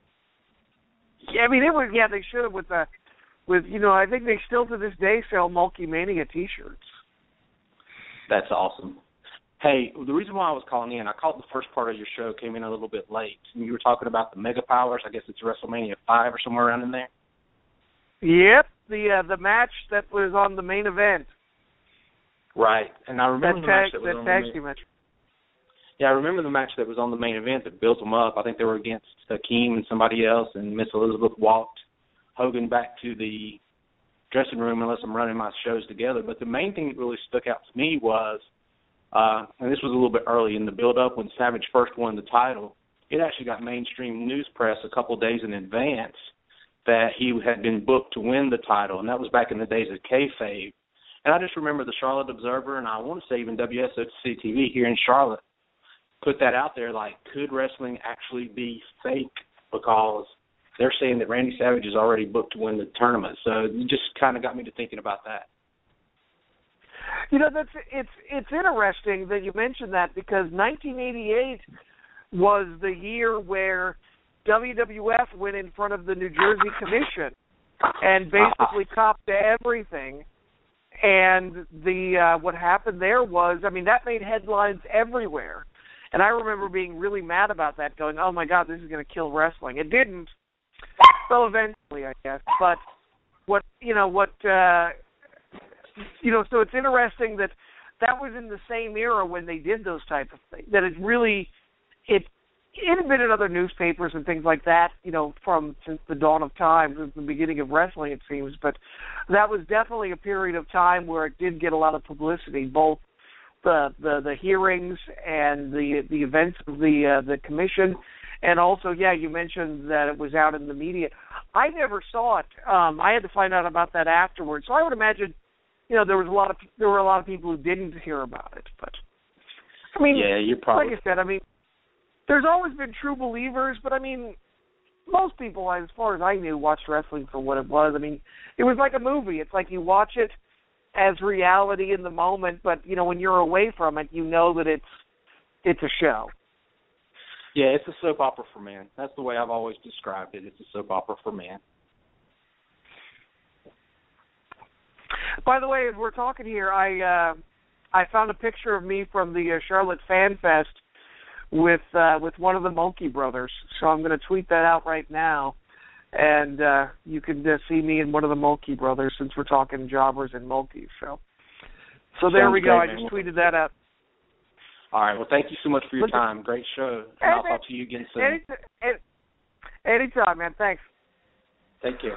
Yeah, I mean, it was, yeah, they should have with the, with, you know, I think they still to this day sell Mulkey Mania T-shirts. That's awesome. Hey, the reason why I was calling in, I caught the first part of your show, came in a little bit late, and you were talking about the Mega Powers. I guess it's WrestleMania five or somewhere around in there. Yep, the uh, the match that was on the main event. Right, and I remember That the match tag, that was that on tag the main, team match. Yeah, I remember the match that was on the main event that built them up. I think they were against Hakeem and somebody else, and Miss Elizabeth walked Hogan back to the dressing room, unless I'm running my shows together. But the main thing that really stuck out to me was, uh, and this was a little bit early in the build-up when Savage first won the title, it actually got mainstream news press a couple days in advance that he had been booked to win the title, and that was back in the days of kayfabe. And I just remember the Charlotte Observer, and I want to say even W S O C T V here in Charlotte, put that out there, like, could wrestling actually be fake? Because they're saying that Randy Savage is already booked to win the tournament. So it just kind of got me to thinking about that. You know, that's it's it's interesting that you mentioned that, because nineteen eighty-eight was the year where W W F went in front of the New Jersey Commission and basically copped to everything. And the uh, what happened there was, I mean, that made headlines everywhere. And I remember being really mad about that, going, oh, my God, this is going to kill wrestling. It didn't. Well, eventually, I guess. But what, you know, what, uh, you know, so it's interesting that that was in the same era when they did those type of things, that it really, it, it had been in other newspapers and things like that, you know, from since the dawn of time, since the beginning of wrestling, it seems. But that was definitely a period of time where it did get a lot of publicity, both the the, the hearings and the the events of the uh, the commission, and also, yeah, you mentioned that it was out in the media. I never saw it. Um, I had to find out about that afterwards. So I would imagine, you know, there was a lot of there were a lot of people who didn't hear about it. But I mean, yeah, you're probably like I said, I mean, there's always been true believers, but I mean, most people, as far as I knew, watched wrestling for what it was. I mean, it was like a movie. It's like you watch it as reality in the moment, but you know, when you're away from it, you know that it's it's a show. Yeah, it's a soap opera for men. That's the way I've always described it. It's a soap opera for men. By the way, as we're talking here, I uh, I found a picture of me from the uh, Charlotte Fan Fest with uh, with one of the Mulkey brothers. So I'm going to tweet that out right now, and uh, you can uh, see me and one of the Mulkey brothers, since we're talking jobbers and Mulkeys. So, so there Sounds we go. great, I just man. tweeted that out. All right, well, thank you so much for your Look, time. Great show, and Hey, I'll man. talk to you again soon. Any, any, anytime, man. Thanks. Take care.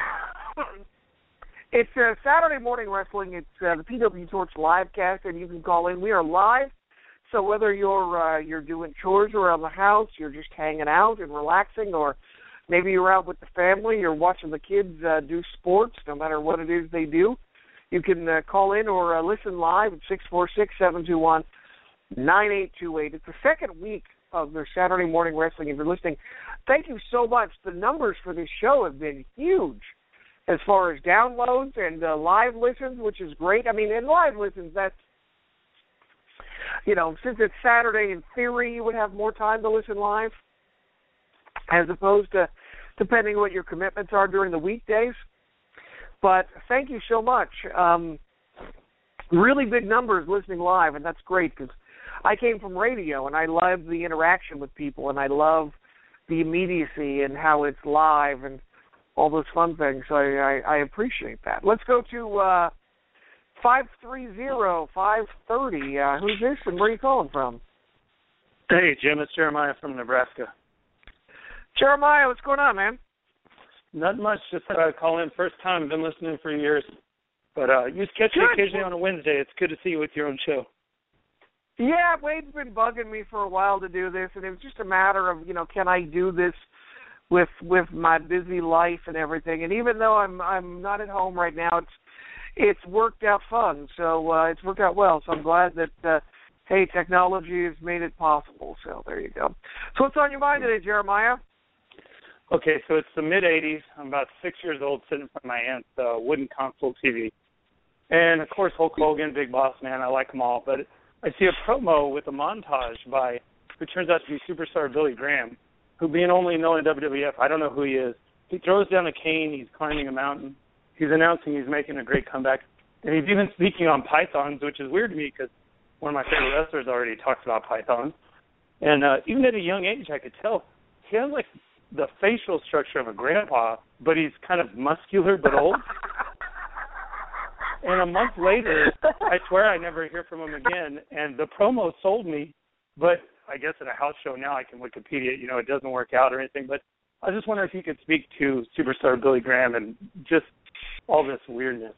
It's uh, Saturday Morning Wrestling. It's uh, the P W Torch livecast, and you can call in. We are live, so whether you're uh, you're doing chores around the house, you're just hanging out and relaxing, or maybe you're out with the family, you're watching the kids uh, do sports, no matter what it is they do, you can uh, call in or uh, listen live at six four six, seven two one, nine eight two eight. It's the second week of their Saturday Morning Wrestling. If you're listening, thank you so much. The numbers for this show have been huge as far as downloads and uh, live listens, which is great. I mean, in live listens, that's, you know, since it's Saturday, in theory, you would have more time to listen live, as opposed to depending on what your commitments are during the weekdays. But thank you so much. Um, really big numbers listening live, and that's great, because I came from radio, and I love the interaction with people, and I love the immediacy and how it's live and all those fun things. So I, I, I appreciate that. Let's go to uh, five three zero, five thirty. Uh, who's this, and where are you calling from? Hey, Jim, it's Jeremiah from Nebraska. Jeremiah, what's going on, man? Not much, just thought I'd call in. First time, been listening for years. But uh, you catch me Good. occasionally on a Wednesday. It's good to see you with your own show. Yeah, Wade's been bugging me for a while to do this, and it was just a matter of, you know, can I do this with with my busy life and everything. And even though I'm I'm not at home right now, it's it's worked out fun. So uh, it's worked out well. So I'm glad that uh, hey, technology has made it possible. So there you go. So what's on your mind today, Jeremiah? Okay, so it's the mid eighties. I'm about six years old, sitting in front of my aunt's uh, wooden console T V. And, of course, Hulk Hogan, Big Boss Man, I like them all. But I see a promo with a montage by who turns out to be superstar Billy Graham, who being only known in W W F, I don't know who he is. He throws down a cane. He's climbing a mountain. He's announcing he's making a great comeback. And he's even speaking on pythons, which is weird to me because one of my favorite wrestlers already talks about pythons. And uh, even at a young age, I could tell he has, like, the facial structure of a grandpa, but he's kind of muscular but old. And a month later, I swear I never hear from him again. And the promo sold me, but I guess at a house show now I can Wikipedia, you know, it doesn't work out or anything. But I just wonder if you could speak to superstar Billy Graham and just all this weirdness.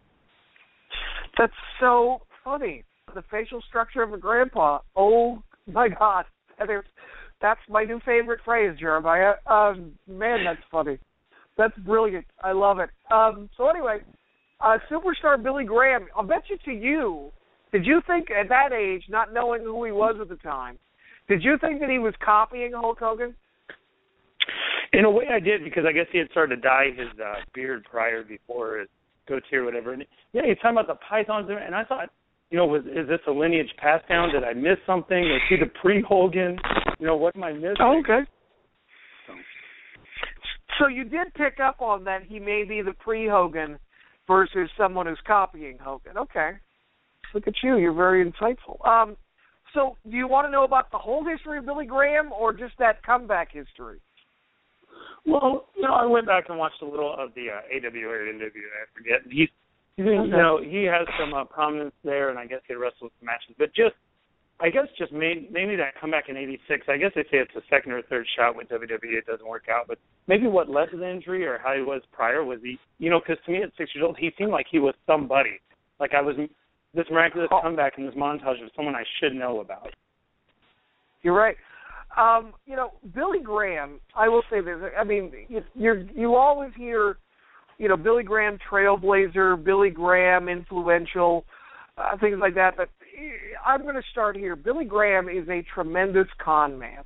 That's so funny. The facial structure of a grandpa. Oh, my God. That's my new favorite phrase, Jeremiah. Um, man, that's funny. That's brilliant. I love it. Um, so anyway, uh, superstar Billy Graham, I'll bet you to you, did you think at that age, not knowing who he was at the time, did you think that he was copying Hulk Hogan? In a way I did, because I guess he had started to dye his uh, beard prior before his goatee or whatever. And, yeah, he's talking about the pythons, and I thought, you know, was is this a lineage passed down? Did I miss something? Is he the pre-Hogan? You know, what am I missing? Oh, okay. So. so you did pick up on that he may be the pre-Hogan versus someone who's copying Hogan. Okay. Look at you. You're very insightful. Um, so do you want to know about the whole history of Billy Graham or just that comeback history? Well, you know, I went back and watched a little of the uh, A W A or N W A, I forget. He's, he's you know, he has some uh, prominence there, and I guess he wrestled some matches. But just, I guess just made, maybe that comeback in eighty-six, I guess they say it's a second or third shot with W W E, it doesn't work out. But maybe what led to the injury or how he was prior was he, you know, because to me at six years old, he seemed like he was somebody. Like I was, this miraculous oh. comeback in this montage of someone I should know about. You're right. Um, you know, Billy Graham, I will say this, I mean, you you you always hear, you know, Billy Graham trailblazer, Billy Graham influential, uh, things like that, but I'm going to start here. Billy Graham is a tremendous con man.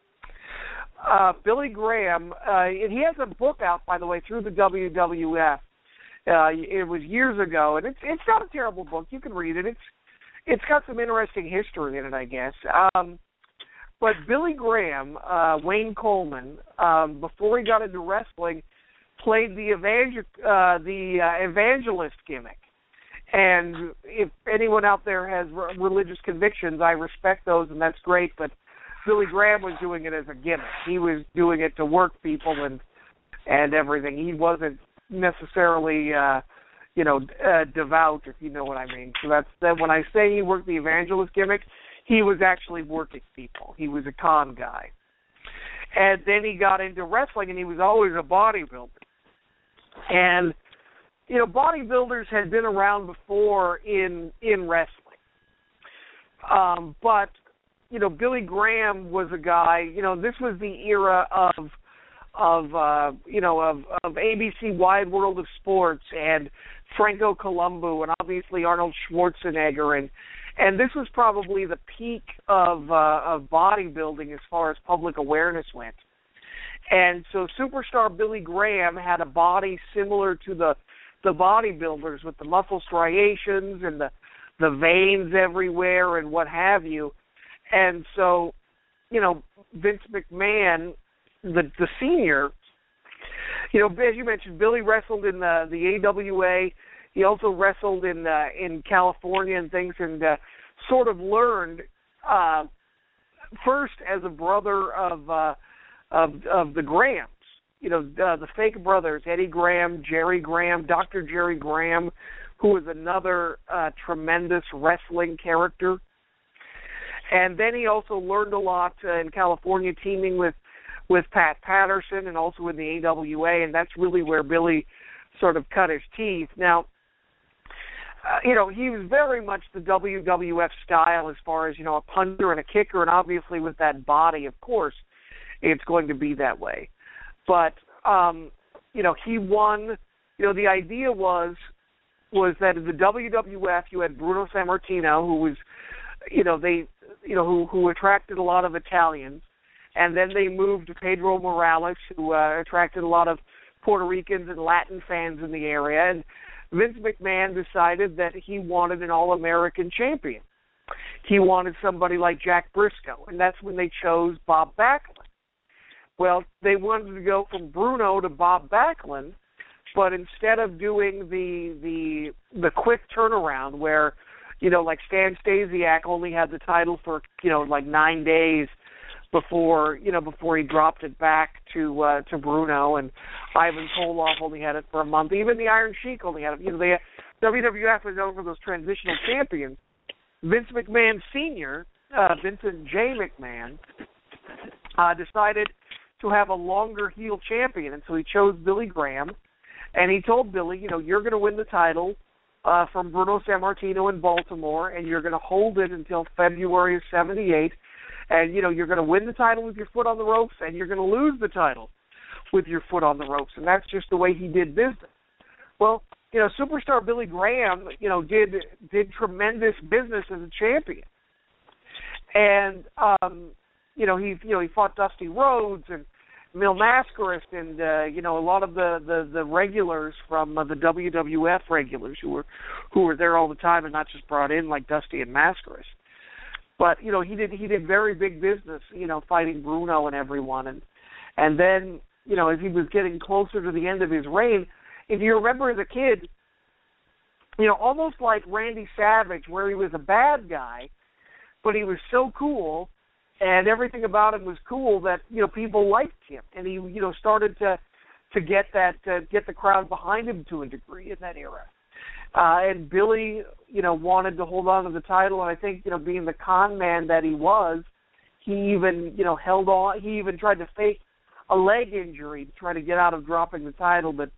Uh, Billy Graham, uh, and he has a book out, by the way, through the W W F. Uh, it was years ago, and it's it's not a terrible book. You can read it. It's it's got some interesting history in it, I guess. Um, But Billy Graham, uh, Wayne Coleman, um, before he got into wrestling, played the evangel- uh, the uh, evangelist gimmick. And if anyone out there has re- religious convictions, I respect those, and that's great. But Billy Graham was doing it as a gimmick. He was doing it to work people and and everything. He wasn't necessarily, uh, you know, uh, devout, if you know what I mean. So that's that. When I say he worked the evangelist gimmick, he was actually working people. He was a con guy. And then he got into wrestling, and he was always a bodybuilder. And, you know, bodybuilders had been around before in in wrestling. Um, but, you know, Billy Graham was a guy, you know, this was the era of, of uh, you know, of, of A B C Wide World of Sports and Franco Columbu and obviously Arnold Schwarzenegger, and And this was probably the peak of uh, of bodybuilding as far as public awareness went. And so superstar Billy Graham had a body similar to the the bodybuilders with the muscle striations and the, the veins everywhere and what have you. And so, you know, Vince McMahon, the the senior, you know, as you mentioned, Billy wrestled in the, the A W A. He also wrestled in uh, in California and things, and uh, sort of learned uh, first as a brother of uh, of, of the Grahams. You know, uh, the fake brothers, Eddie Graham, Jerry Graham, Doctor Jerry Graham, who was another uh, tremendous wrestling character. And then he also learned a lot uh, in California, teaming with with Pat Patterson and also in the A W A, and that's really where Billy sort of cut his teeth. Now, Uh, you know, he was very much the W W F style as far as, you know, a puncher and a kicker, and obviously with that body, of course, it's going to be that way. But, um, you know, he won, you know, the idea was was that in the W W F you had Bruno Sammartino, who was, you know, they, you know, who, who attracted a lot of Italians, and then they moved to Pedro Morales, who uh, attracted a lot of Puerto Ricans and Latin fans in the area, and Vince McMahon decided that he wanted an All-American champion. He wanted somebody like Jack Briscoe, and that's when they chose Bob Backlund. Well, they wanted to go from Bruno to Bob Backlund, but instead of doing the the the quick turnaround where, you know, like Stan Stasiak only had the title for, you know, like nine days before, you know, before he dropped it back to uh, to Bruno, and Ivan Koloff only had it for a month. Even the Iron Sheik only had it. You know, they W W F was known for those transitional champions. Vince McMahon Senior, uh, Vincent J. McMahon, uh, decided to have a longer heel champion, and so he chose Billy Graham, and he told Billy, you know, you're going to win the title uh, from Bruno Sammartino in Baltimore, and you're going to hold it until February of seventy-eight, and, you know, you're going to win the title with your foot on the ropes, and you're going to lose the title with your foot on the ropes, and that's just the way he did business. Well, you know, superstar Billy Graham, you know, did did tremendous business as a champion, and um, you know, he you know he fought Dusty Rhodes and Mil Mascaras and uh, you know, a lot of the, the, the regulars from uh, the W W F regulars who were who were there all the time and not just brought in like Dusty and Mascaras. But you know, he did he did very big business, you know, fighting Bruno and everyone, and and then, you know, as he was getting closer to the end of his reign, if you remember as a kid, you know, almost like Randy Savage, where he was a bad guy, but he was so cool, and everything about him was cool that, you know, people liked him, and he, you know, started to to get that uh, get the crowd behind him to a degree in that era. Uh, and Billy, you know, wanted to hold on to the title, and I think, you know, being the con man that he was, he even, you know, held on. He even tried to fake a leg injury to try to get out of dropping the title, but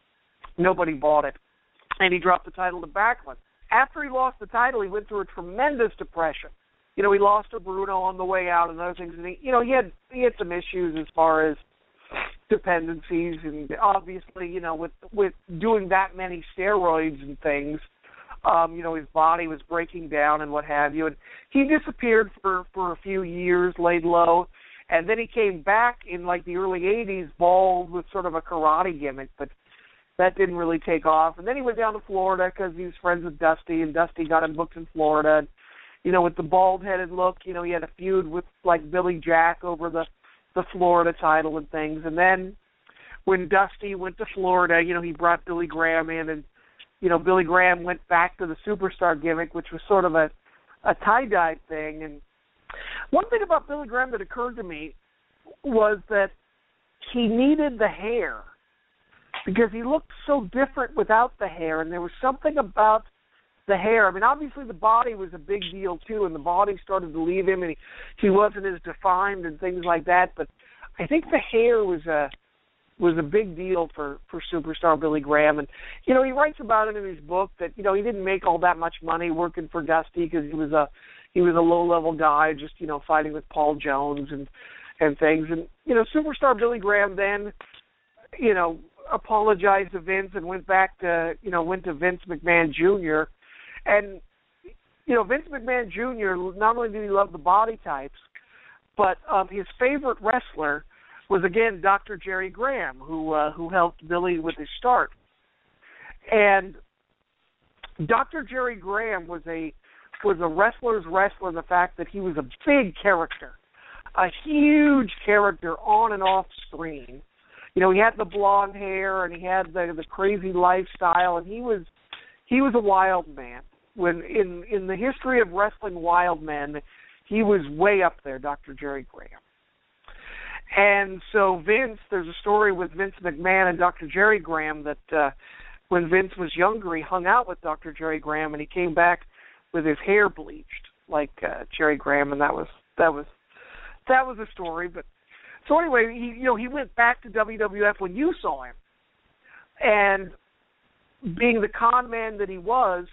nobody bought it, and he dropped the title to Backlund. After he lost the title, he went through a tremendous depression. You know, he lost to Bruno on the way out and other things, and he, you know, he had he had some issues as far as dependencies, and obviously, you know, with with doing that many steroids and things, um, you know, his body was breaking down and what have you, and he disappeared for for a few years, laid low, and then he came back in like the early eighties, bald with sort of a karate gimmick, but that didn't really take off. And then he went down to Florida because he was friends with Dusty, and Dusty got him booked in Florida. And, you know, with the bald-headed look, you know, he had a feud with, like, Billy Jack over the, the Florida title and things. And then when Dusty went to Florida, you know, he brought Billy Graham in, and, you know, Billy Graham went back to the superstar gimmick, which was sort of a, a tie-dye thing. And one thing about Billy Graham that occurred to me was that he needed the hair, because he looked so different without the hair, and there was something about the hair. I mean, obviously the body was a big deal too, and the body started to leave him, and he, he wasn't as defined and things like that. But I think the hair was a was a big deal for, for superstar Billy Graham. And, you know, he writes about it in his book that, you know, he didn't make all that much money working for Dusty because he was a he was a low level guy, just, you know, fighting with Paul Jones and and things. And, you know, superstar Billy Graham then, you know, apologized to Vince and went back to, you know, went to Vince McMahon Junior And, you know, Vince McMahon Junior, not only did he love the body types, but um, his favorite wrestler was, again, Doctor Jerry Graham, who uh, who helped Billy with his start. And Doctor Jerry Graham was a was a wrestler's wrestler in the fact that he was a big character, a huge character on and off screen. You know, he had the blonde hair and he had the the crazy lifestyle, and he was he was a wild man. When in in the history of wrestling wild men, he was way up there, Doctor Jerry Graham. And so Vince, there's a story with Vince McMahon and Doctor Jerry Graham that uh, when Vince was younger, he hung out with Doctor Jerry Graham, and he came back with his hair bleached like uh, Jerry Graham, and that was that was that was a story. But so anyway, he you know he went back to W W F when you saw him, and being the con man that he was,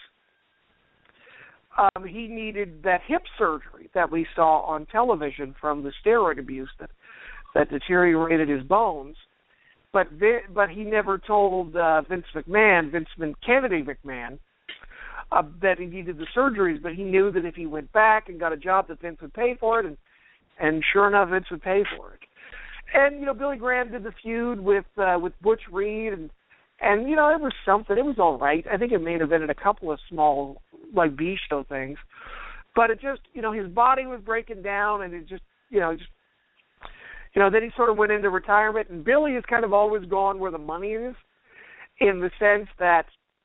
um, he needed that hip surgery that we saw on television from the steroid abuse that that deteriorated his bones. But but he never told uh, Vince McMahon, Vince Kennedy McMahon, uh, that he needed the surgeries. But he knew that if he went back and got a job, that Vince would pay for it, and and sure enough, Vince would pay for it. And you know, Billy Graham did the feud with uh, with Butch Reed, and And, you know, it was something. It was all right. I think it may have been in a couple of small, like, B-show things. But it just, you know, his body was breaking down, and it just, you know, just, you know, then he sort of went into retirement. And Billy has kind of always gone where the money is, in the sense that,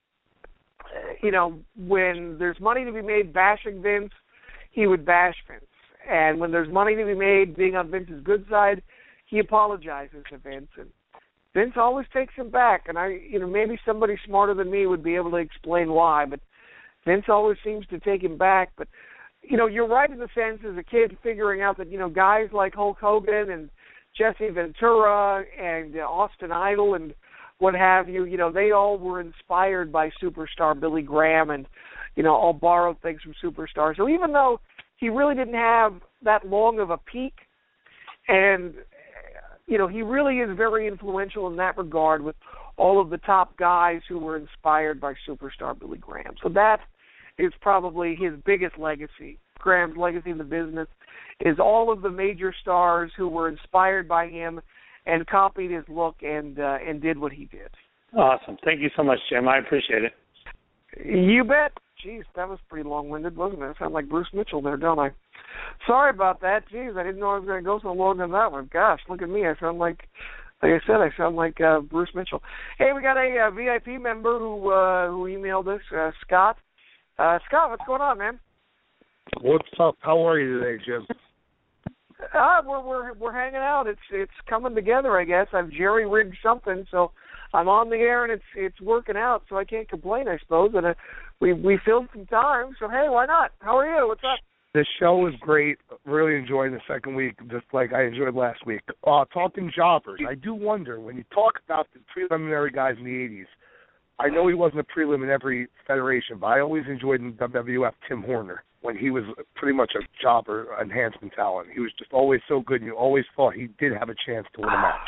you know, when there's money to be made bashing Vince, he would bash Vince. And when there's money to be made being on Vince's good side, he apologizes to Vince. And Vince always takes him back. And, I, you know, maybe somebody smarter than me would be able to explain why, but Vince always seems to take him back. But, you know, you're right in the sense as a kid figuring out that, you know, guys like Hulk Hogan and Jesse Ventura and uh, Austin Idol and what have you, you know, they all were inspired by superstar Billy Graham and, you know, all borrowed things from Superstar. So even though he really didn't have that long of a peak, and, you know, he really is very influential in that regard with all of the top guys who were inspired by Superstar Billy Graham. So that is probably his biggest legacy. Graham's legacy in the business is all of the major stars who were inspired by him and copied his look and uh, and did what he did. Awesome. Thank you so much, Jim. I appreciate it. You bet. Jeez, that was pretty long-winded, wasn't it? I sound like Bruce Mitchell there, don't I? Sorry about that. Jeez, I didn't know I was going to go so long on that one. Gosh, look at me. I sound like, like I said, I sound like uh, Bruce Mitchell. Hey, we got a uh, V I P member who uh, who emailed us, uh, Scott. Uh, Scott, what's going on, man? What's up? How are you today, Jim? Uh, we're we're we're hanging out. It's it's coming together, I guess. I've jerry rigged something, so I'm on the air and it's it's working out. So I can't complain, I suppose. And uh, we we filled some time, so hey, why not? How are you? What's up? The show was great. Really enjoying the second week, just like I enjoyed last week. Uh, talking jobbers, I do wonder when you talk about the preliminary guys in the eighties. I know he wasn't a prelim in every federation, but I always enjoyed in W W F Tim Horner when he was pretty much a jobber enhancement talent. He was just always so good, and you always thought he did have a chance to win a match.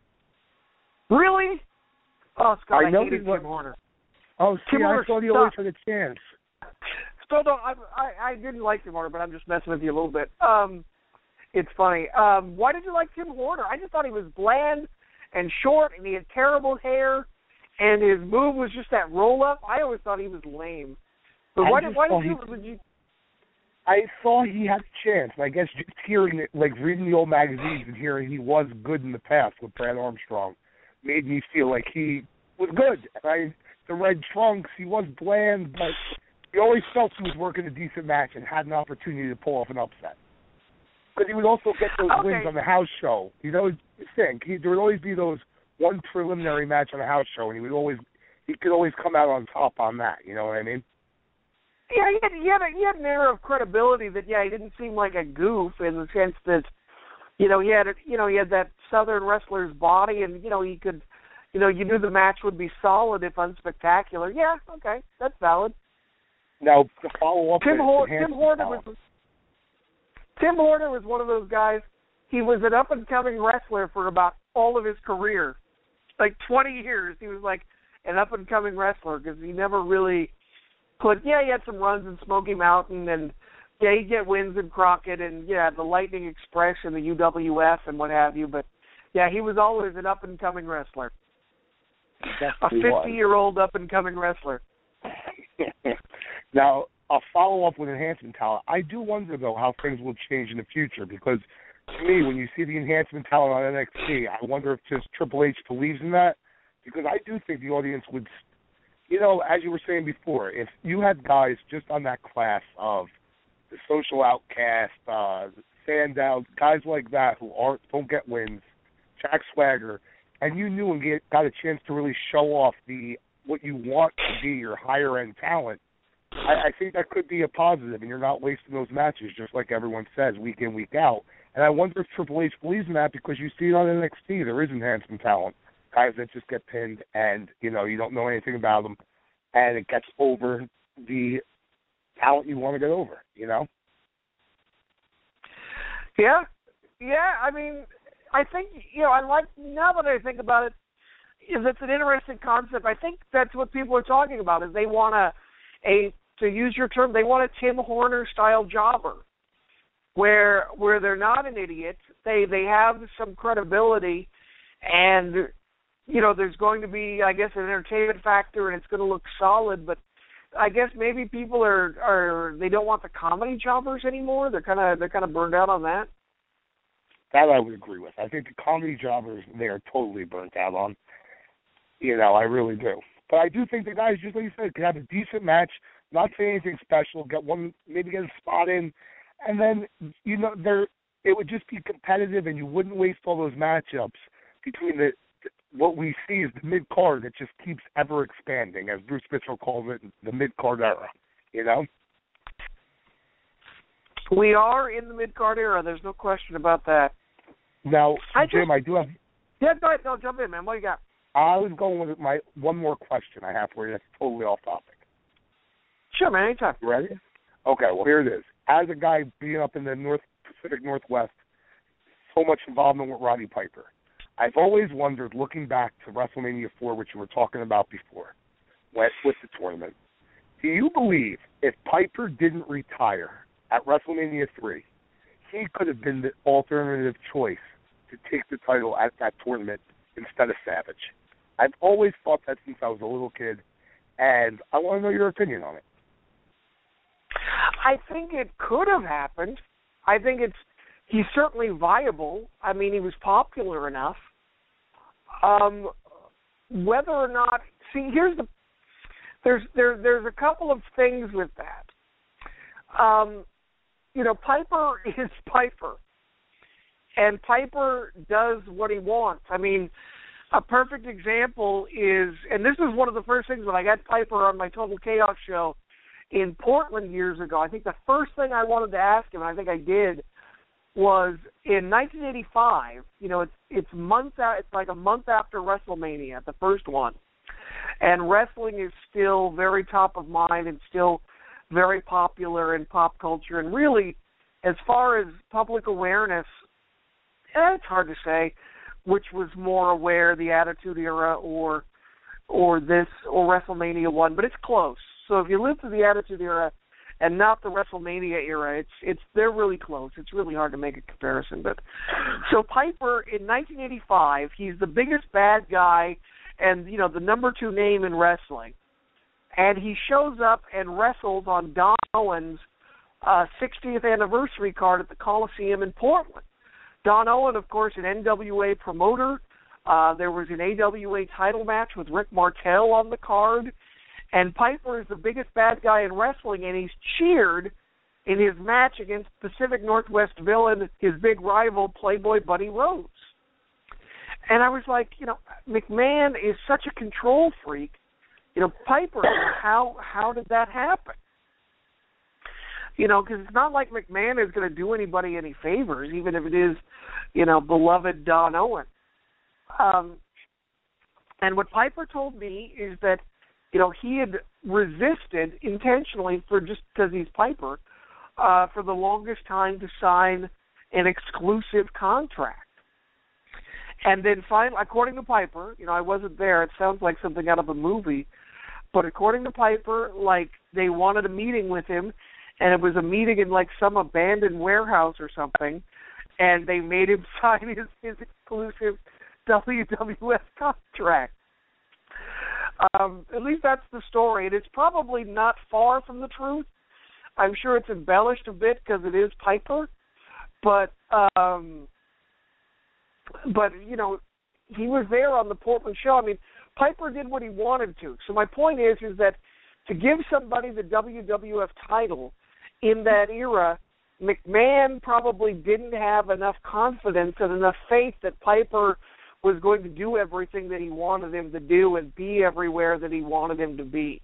Really? Oh, Scott, I, I know hated he was, Tim Horner. Oh, see, Tim I Horner thought he sucked. always had a chance. So, no, I, I, I didn't like Tim Horner, but I'm just messing with you a little bit. Um, it's funny. Um, why did you like Tim Horner? I just thought he was bland and short, and he had terrible hair, and his move was just that roll-up. I always thought he was lame. But I why did, why did he, you... Did you I thought he had a chance. I guess just hearing it, like reading the old magazines and hearing he was good in the past with Brad Armstrong made me feel like he was good. I, the red trunks, he was bland, but he always felt he was working a decent match and had an opportunity to pull off an upset. Because he would also get those okay. wins on the house show. You know, think he, there would always be those one preliminary match on a house show, and he would always he could always come out on top on that. You know what I mean? Yeah, he had, he had, a, he had an air of credibility that, yeah, he didn't seem like a goof in the sense that, you know, he had, a, you know, he had that Southern wrestler's body, and, you know, he could, you know, you knew the match would be solid if unspectacular. Yeah, okay, that's valid. Now, to follow up Tim, with Hor- Tim Horner was Tim Horner was one of those guys. He was an up-and-coming wrestler for about all of his career, like twenty years. He was like an up-and-coming wrestler because he never really put. Yeah, he had some runs in Smoky Mountain, and yeah, he'd get wins in Crockett, and yeah, the Lightning Express and the U W F and what have you. But yeah, he was always an up-and-coming wrestler, a fifty-year-old up-and-coming wrestler. Now, I'll follow up with enhancement talent. I do wonder, though, how things will change in the future because, to me, when you see the enhancement talent on N X T, I wonder if just Triple H believes in that because I do think the audience would, you know, as you were saying before, if you had guys just on that class of the social outcast, uh, Sandow, guys like that who aren't don't get wins, Jack Swagger, and you knew and get, got a chance to really show off the what you want to be your higher-end talent, I, I think that could be a positive, and you're not wasting those matches, just like everyone says, week in, week out. And I wonder if Triple H believes in that because you see it on N X T. There is enhancement talent, guys that just get pinned, and, you know, you don't know anything about them, and it gets over the talent you want to get over, you know? Yeah. Yeah, I mean, I think, you know, I like, now that I think about it, is it's an interesting concept. I think that's what people are talking about, is they want a, a to use your term, they want a Tim Horner-style jobber, where where they're not an idiot, they they have some credibility, and you know, there's going to be, I guess, an entertainment factor, and it's going to look solid. But I guess maybe people are are they don't want the comedy jobbers anymore. They're kind of they're kind of burned out on that. That I would agree with. I think the comedy jobbers they are totally burnt out on. You know, I really do. But I do think the guys, just like you said, can have a decent match, not say anything special, get one, maybe get a spot in, and then, you know, there it would just be competitive, and you wouldn't waste all those matchups between the what we see is the mid card that just keeps ever expanding, as Bruce Mitchell calls it, the mid card era. You know. We are in the mid card era. There's no question about that. Now, I Jim, just, I do have. Yeah, go ahead. No, jump in, man. What do you got? I was going with my one more question I have for you that's totally off topic. Sure, man. Anytime. You ready? Okay, well, here it is. As a guy being up in the North Pacific Northwest, so much involvement with Roddy Piper, I've always wondered, looking back to WrestleMania four, which you were talking about before, with the tournament, do you believe if Piper didn't retire at WrestleMania three, he could have been the alternative choice to take the title at that tournament instead of Savage? I've always thought that since I was a little kid, and I want to know your opinion on it. I think it could have happened. I think it's he's certainly viable. I mean, he was popular enough. Um, whether or not, see, here's the there's there there's a couple of things with that. Um, you know, Piper is Piper, and Piper does what he wants. I mean, a perfect example is, and this is one of the first things when I got Piper on my Total Chaos show in Portland years ago. I think the first thing I wanted to ask him, and I think I did, was in nineteen eighty-five. You know, it's it's months out. It's like a month after WrestleMania, the first one, and wrestling is still very top of mind and still very popular in pop culture. And really, as far as public awareness, eh, it's hard to say which was more aware, the Attitude Era or or this or WrestleMania one, but it's close. So if you live through the Attitude Era and not the WrestleMania era, it's it's they're really close. It's really hard to make a comparison. But so Piper in nineteen eighty-five, he's the biggest bad guy and, you know, the number two name in wrestling. And he shows up and wrestles on Don Owen's uh, sixtieth anniversary card at the Coliseum in Portland. Don Owen, of course, an N W A promoter. Uh, there was an A W A title match with Rick Martel on the card. And Piper is the biggest bad guy in wrestling, and he's cheered in his match against Pacific Northwest villain, his big rival, Playboy Buddy Rose. And I was like, you know, McMahon is such a control freak. You know, Piper, how how did that happen? You know, because it's not like McMahon is going to do anybody any favors, even if it is, you know, beloved Don Owen. Um, and what Piper told me is that, you know, he had resisted intentionally for just because he's Piper uh, for the longest time to sign an exclusive contract. And then finally, according to Piper, you know, I wasn't there. It sounds like something out of a movie. But according to Piper, like, they wanted a meeting with him, and it was a meeting in, like, some abandoned warehouse or something, and they made him sign his, his exclusive W W F contract. Um, at least that's the story, and it's probably not far from the truth. I'm sure it's embellished a bit because it is Piper, but um, but you know, he was there on the Portland show. I mean, Piper did what he wanted to. So my point is, is that to give somebody the W W F title in that era, McMahon probably didn't have enough confidence and enough faith that Piper was going to do everything that he wanted him to do and be everywhere that he wanted him to be.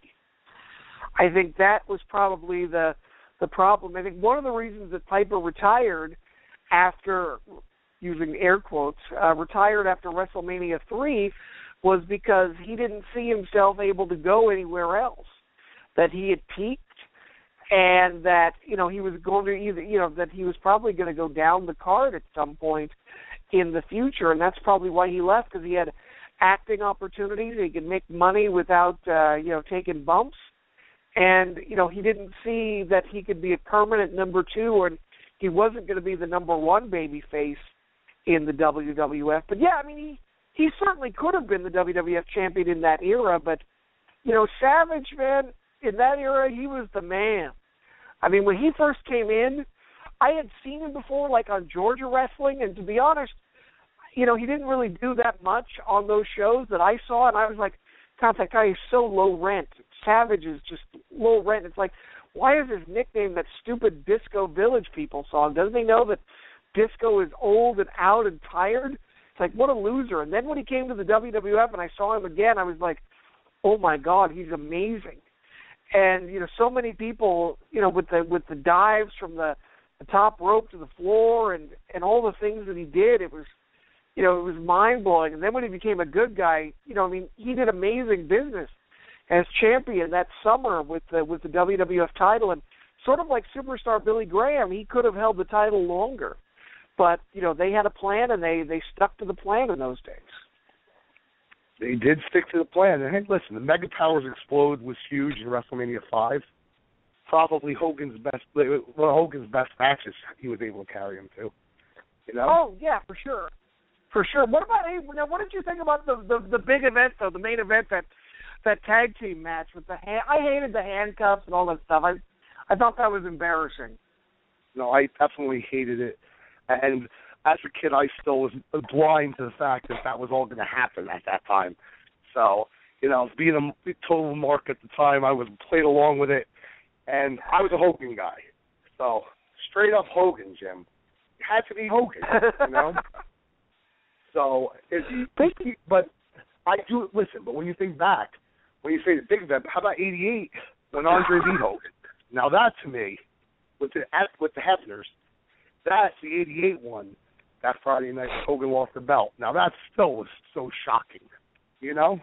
I think that was probably the the problem. I think one of the reasons that Piper retired after, using air quotes, uh, retired after WrestleMania three was because he didn't see himself able to go anywhere else, that he had peaked and that, you know, he was going to either, you know, that he was probably going to go down the card at some point in the future, and that's probably why he left, because he had acting opportunities, he could make money without, uh, you know, taking bumps, and, you know, he didn't see that he could be a permanent number two, or he wasn't going to be the number one baby face in the W W F. But, yeah, I mean, he, he certainly could have been the W W F champion in that era, but, you know, Savage, man, in that era, he was the man. I mean, when he first came in, I had seen him before, like on Georgia Wrestling, and to be honest, you know, he didn't really do that much on those shows that I saw, and I was like, God, that guy is so low rent. Savage is just low rent. It's like, why is his nickname that stupid Disco Village People song? Doesn't he know that disco is old and out and tired? It's like, what a loser. And then when he came to the W W F and I saw him again, I was like, oh, my God, he's amazing. And, you know, so many people, you know, with the with the dives from the, the top rope to the floor and, and all the things that he did, it was, you know, it was mind-blowing. And then when he became a good guy, you know, I mean, he did amazing business as champion that summer with the, with the W W F title. And sort of like Superstar Billy Graham, he could have held the title longer. But, you know, they had a plan, and they, they stuck to the plan in those days. They did stick to the plan. And, hey, listen, the Mega Powers Explode was huge in WrestleMania five. Probably Hogan's best, one of Hogan's best matches he was able to carry him to. You know? Oh, yeah, for sure. For sure. What about, hey, now, what did you think about the, the, the big event, though, the main event, that that tag team match with the hand? I hated the handcuffs and all that stuff. I I thought that was embarrassing. No, I definitely hated it. And as a kid, I still was blind to the fact that that was all going to happen at that time. So, you know, being a total mark at the time, I was played along with it. And I was a Hogan guy. So, straight up Hogan, Jim. It had to be Hogan, you know? So, it, but I do, listen, but when you think back, when you say the big event, how about eighty-eight when Andre beat Hogan? Now that, to me, with the with the Hefners, that's the eighty-eight one, that Friday night Hogan lost the belt. Now that still was so shocking, you know?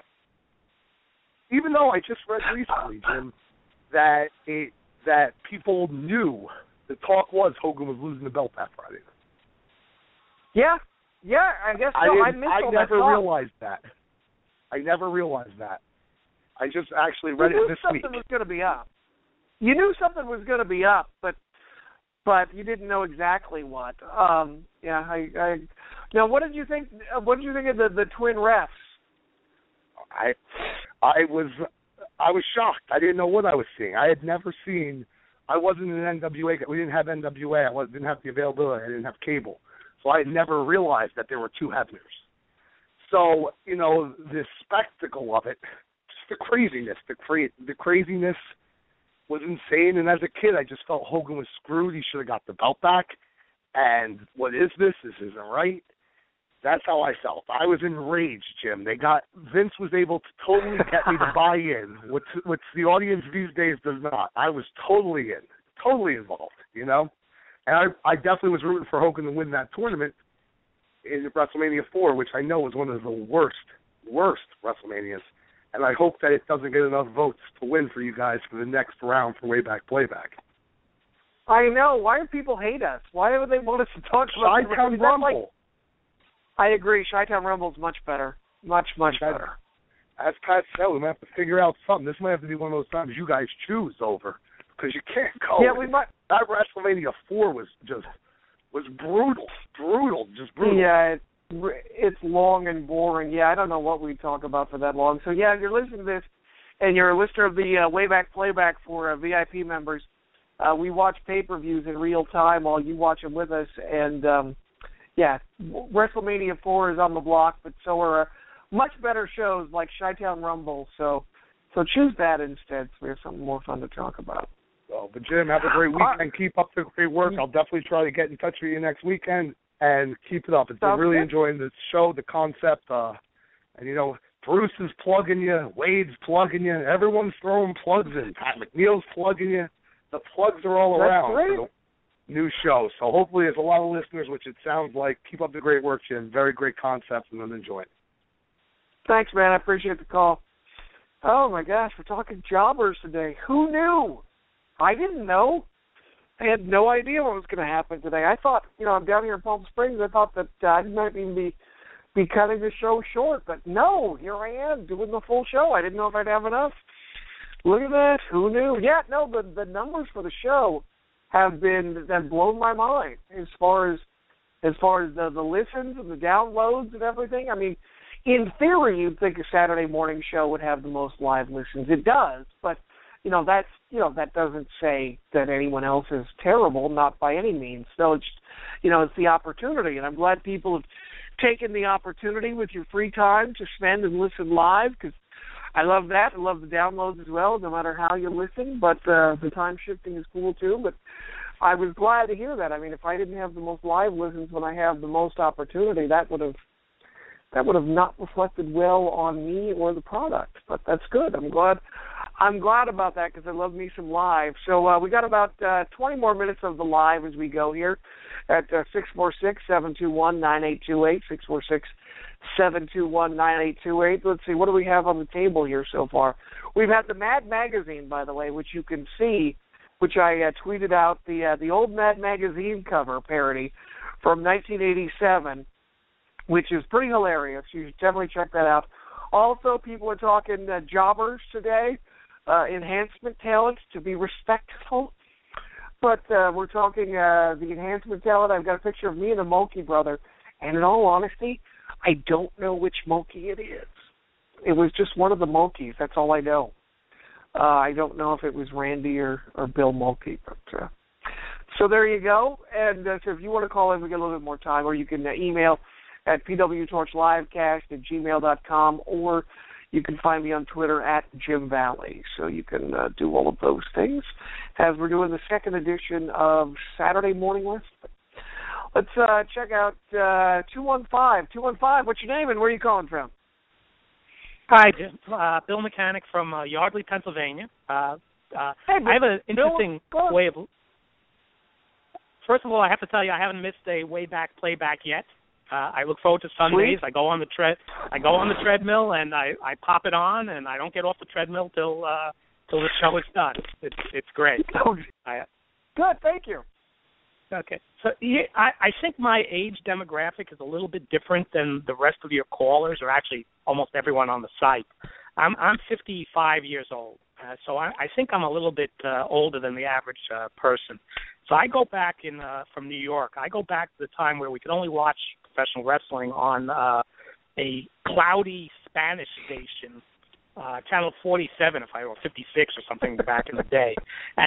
Even though I just read recently, Jim, that it, that people knew, the talk was Hogan was losing the belt that Friday night. Yeah, yeah, I guess so. I, I, missed I all never that realized that. I never realized that. I just actually read you it this knew week. something was going to be up. You knew something was going to be up, but but you didn't know exactly what. Um, yeah, I, I. Now, what did you think? What did you think of the, the twin refs? I, I was, I was shocked. I didn't know what I was seeing. I had never seen. I wasn't in N W A. We didn't have N W A. I was, didn't have the availability. I didn't have cable, so I had never realized that there were two Hebners. So you know, the spectacle of it, just the craziness, the cra- the craziness was insane. And as a kid, I just felt Hogan was screwed. He should have got the belt back. And what is this? This isn't right. That's how I felt. I was enraged, Jim. They got Vince was able to totally get me to buy in, which which the audience these days does not. I was totally in, totally involved, you know. And I I definitely was rooting for Hogan to win that tournament in WrestleMania four, which I know was one of the worst, worst WrestleManias. And I hope that it doesn't get enough votes to win for you guys for the next round for Wayback Playback. I know. Why do people hate us? Why would they want us to talk about Chi-Town Rumble? Like, I agree. Chi-Town Rumble is much better. Much, much That, better. As Pat said, we might have to figure out something. This might have to be one of those times you guys choose over, because you can't go. Yeah, we might. That WrestleMania four was just was brutal, brutal, just brutal. Yeah, it, it's long and boring. Yeah, I don't know what we talk about for that long. So yeah, if you're listening to this, and you're a listener of the uh, Wayback Playback for uh, V I P members, uh, we watch pay-per-views in real time while you watch them with us, and. Um, Yeah, WrestleMania four is on the block, but so are uh, much better shows like Chi-Town Rumble. So, so choose that instead. So we have something more fun to talk about. Well, but Jim, have a great weekend. Keep up the great work. I'll definitely try to get in touch with you next weekend and keep it up. It's been really enjoying the show, the concept, uh, and you know, Bruce is plugging you, Wade's plugging you, everyone's throwing plugs in. Pat McNeil's plugging you. The plugs are all That's around. great. New show. So hopefully there's a lot of listeners, which it sounds like. Keep up the great work, Jim. Very great concept, and I'm enjoying it. Thanks, man. I appreciate the call. Oh, my gosh, we're talking jobbers today. Who knew? I didn't know. I had no idea what was going to happen today. I thought, you know, I'm down here in Palm Springs. I thought that uh, I might even be, be cutting the show short. But no, here I am doing the full show. I didn't know if I'd have enough. Look at that. Who knew? Yeah, no, the, the numbers for the show have been have blown my mind as far as as far as the, the listens and the downloads and everything. I mean, in theory, you'd think a Saturday morning show would have the most live listens. It does, but you know that's you know that doesn't say that anyone else is terrible, not by any means. So it's you know it's the opportunity, and I'm glad people have taken the opportunity with your free time to spend and listen live, because I love that. I love the downloads as well, no matter how you listen. But uh, the time shifting is cool too. But I was glad to hear that. I mean, if I didn't have the most live listens when I have the most opportunity, that would have that would have not reflected well on me or the product. But that's good. I'm glad. I'm glad about that, because I love me some live. So uh, we got about uh, twenty more minutes of the live as we go here at uh, six four six, seven two one, nine eight two eight, six four six, seven two one, nine eight two eight. Let's see, what do we have on the table here so far? We've had the Mad Magazine, by the way, which you can see, which I uh, tweeted out, the uh, the old Mad Magazine cover parody from nineteen eighty-seven, which is pretty hilarious. You should definitely check that out. Also, people are talking uh, jobbers today, uh, enhancement talent, to be respectful. But uh, we're talking uh, the enhancement talent. I've got a picture of me and a Mulkey brother, and in all honesty, I don't know which Mulkey it is. It was just one of the Mulkeys. That's all I know. Uh, I don't know if it was Randy or, or Bill Mulkey. But, uh, so there you go. And uh, so if you want to call in, we get a little bit more time, or you can uh, email at p w torch livecast at gmail dot com, or you can find me on Twitter at Jim Valley. So you can uh, do all of those things as we're doing the second edition of Saturday Morning Wrestling. Let's uh, check out uh, two one five. two one five, what's your name and where are you calling from? Hi, Jim. Uh, Bill Mechanic from uh, Yardley, Pennsylvania. Uh, uh, hey, I have an interesting Bill, way of... First of all, I have to tell you, I haven't missed a way-back playback yet. Uh, I look forward to Sundays. Sweet. I go on the tre- I go on the treadmill and I, I pop it on, and I don't get off the treadmill till uh, till the show is done. It's it's great. I, Good, thank you. Okay, so yeah, I, I think my age demographic is a little bit different than the rest of your callers, or actually almost everyone on the site. I'm I'm fifty-five years old, uh, so I, I think I'm a little bit uh, older than the average uh, person. So I go back in uh, from New York. I go back to the time where we could only watch professional wrestling on uh, a cloudy Spanish station, uh, channel forty-seven, if I or fifty-six or something back in the day,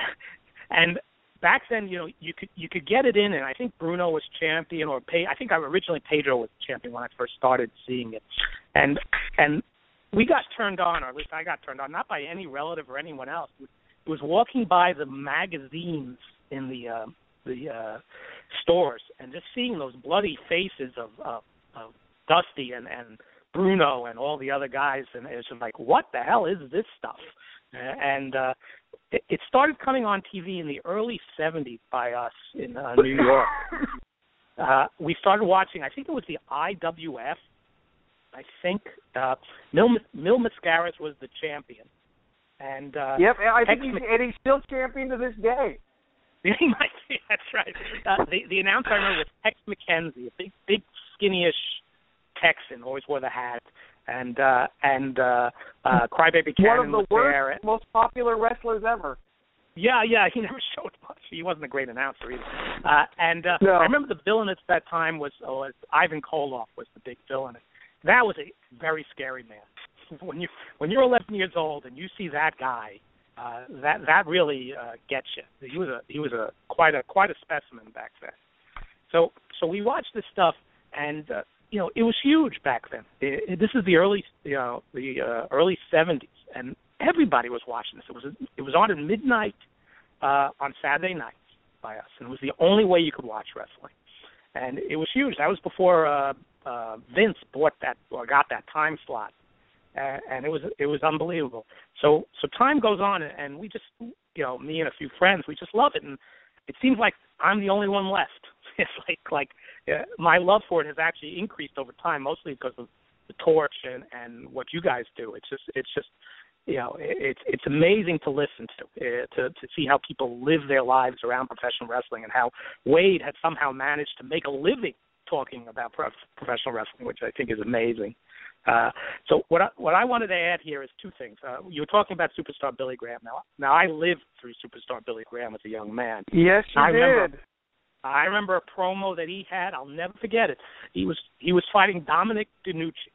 and back then, you know, you could you could get it in, and I think Bruno was champion, or Pe- I think I originally Pedro was champion when I first started seeing it, and and we got turned on, or at least I got turned on, not by any relative or anyone else. It was walking by the magazines in the uh, the uh, stores and just seeing those bloody faces of, of, of Dusty and, and Bruno and all the other guys, and it was just like, what the hell is this stuff? And uh, it, it started coming on T V in the early seventies by us in uh, New York. uh, we started watching, I think it was the I W F. I think uh, Mil, Mil Mascaras was the champion. And uh, Yep, I think he's, and he's still champion to this day. He might be, that's right. Uh, the, the announcer I remember was Tex McKenzie, a big, big, skinny-ish Texan, always wore the hat. And uh, and uh, uh, Crybaby Cannon was was there. there. One of the worst, most popular wrestlers ever. Yeah, yeah, he never showed much. He wasn't a great announcer either. Uh, and uh, no. I remember the villain at that time was, oh, was Ivan Koloff was the big villain. That was a very scary man. When you when you're eleven years old and you see that guy, uh, that that really uh, gets you. He was a he was a quite a quite a specimen back then. So so we watched this stuff, and uh, you know it was huge back then. It, it, this is the early you know the uh, early seventies, and everybody was watching this. It was it was on at midnight uh, on Saturday nights by us, and it was the only way you could watch wrestling. And it was huge. That was before uh, uh, Vince bought that or got that time slot, uh, and it was it was unbelievable. So so time goes on, and we just you know me and a few friends, we just love it, and it seems like I'm the only one left. It's like like uh, my love for it has actually increased over time, mostly because of the Torch and, and what you guys do. It's just it's just you know it's it's amazing to listen to uh, to to see how people live their lives around professional wrestling, and how Wade had somehow managed to make a living talking about prof- professional wrestling, which I think is amazing. Uh, so what I, what I wanted to add here is two things. Uh, you were talking about Superstar Billy Graham. Now, now I lived through Superstar Billy Graham as a young man. Yes, you I did. Remember, I remember a promo that he had. I'll never forget it. He was he was fighting Dominic DeNucci.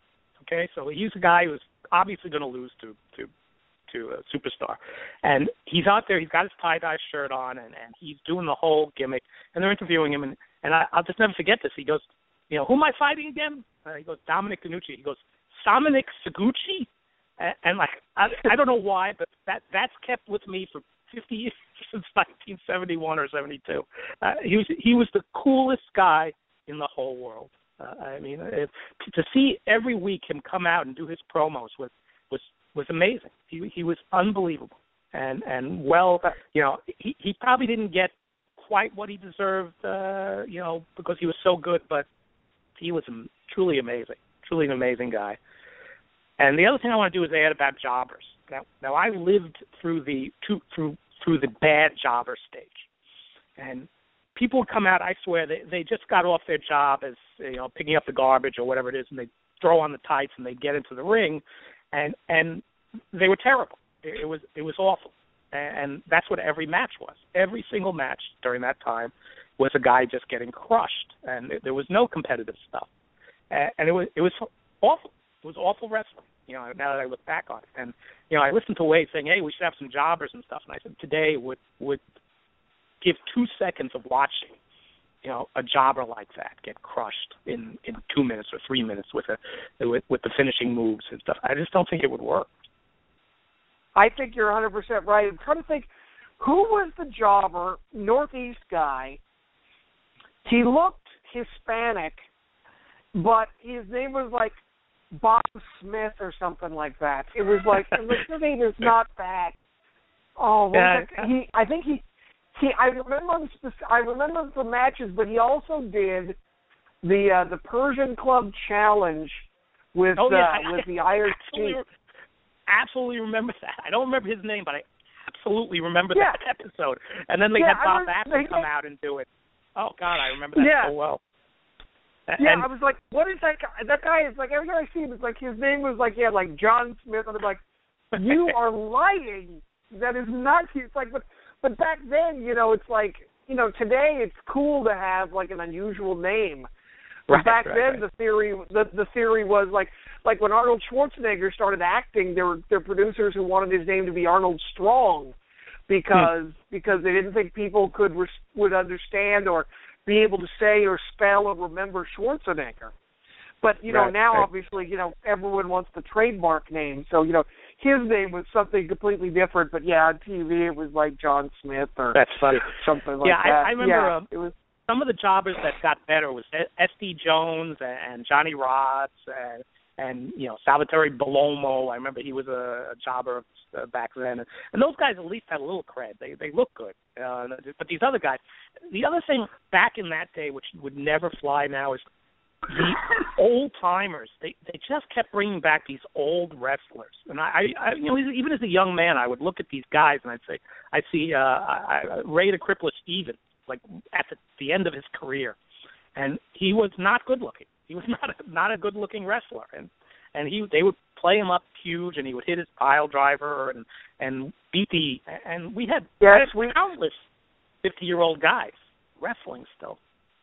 Okay, so he's a guy who's obviously going to lose to to to a superstar, and he's out there. He's got his tie-dye shirt on, and, and he's doing the whole gimmick. And they're interviewing him, and and I, I'll just never forget this. He goes, you know, who am I fighting again? Uh, he goes, Dominic DeNucci. He goes, Dominic Seguchi, and, and like I, I don't know why, but that that's kept with me for fifty years, since nineteen seventy-one or seventy-two. Uh, he was he was the coolest guy in the whole world. Uh, I mean, if, to see every week him come out and do his promos was was was amazing. He he was unbelievable, and and well, you know, he he probably didn't get quite what he deserved, uh, you know, because he was so good, but he was truly amazing, truly an amazing guy. And the other thing I want to do is add about jobbers. Now, now I lived through the two, through through the bad jobber stage, and people would come out. I swear they they just got off their job as, you know, picking up the garbage or whatever it is, and they throw on the tights and they get into the ring, and and they were terrible. It, it was it was awful, and, and that's what every match was. Every single match during that time was a guy just getting crushed, and there was no competitive stuff, and, and it was it was awful. It was awful wrestling. You know, now that I look back on it, and you know, I listened to Wade saying, "Hey, we should have some jobbers and stuff," and I said, "Today would would give two seconds of watching, you know, a jobber like that get crushed in, in two minutes or three minutes with a with, with the finishing moves and stuff. I just don't think it would work." I think you're one hundred percent right. I'm trying to think, who was the jobber, Northeast guy? He looked Hispanic, but his name was like Bob Smith or something like that. It was like, his name is not that. Oh, what yeah, was that? He, I think he, he. I remember, I remember the matches, but he also did the uh, the Persian Club Challenge with oh, yeah, uh, I, with the Iron Sheik. Absolutely remember that. I don't remember his name, but I absolutely remember yeah. that episode. And then they yeah, had Bob was, Backlund come out and do it. Oh God, I remember that yeah. so well. Yeah, and, I was like, what is that guy? That guy is like, every time I see him, it's like his name was like, yeah, like John Smith. And I'm like, you are lying. That is not, it's like, but, but back then, you know, it's like, you know, today it's cool to have like an unusual name. But right, back right, then, right. the theory, the, the theory was like, like when Arnold Schwarzenegger started acting, there were, there were producers who wanted his name to be Arnold Strong because, hmm. because they didn't think people could, would understand or be able to say or spell or remember Schwarzenegger. But, you know, right, now, right. obviously, you know, everyone wants the trademark name. So, you know, his name was something completely different. But, yeah, on T V it was like John Smith or That's funny. something like yeah, that. I, I remember yeah, um, it was, some of the jobbers that got better was S D Jones and Johnny Rods and, and you know, Salvatore Bellomo. I remember he was a, a jobber uh, back then. And, and those guys at least had a little cred. They they look good. Uh, but these other guys, the other thing back in that day, which would never fly now, is the old timers. They they just kept bringing back these old wrestlers. And I, I you know, even as a young man, I would look at these guys and I'd say, I'd see uh, I, I, Ray the Crippler Stevens, like at the, the end of his career, and he was not good looking. He was not a, not a good looking wrestler, and and he they would play him up huge, and he would hit his pile driver and and beat the and we had, yes, we had countless fifty year old guys wrestling still.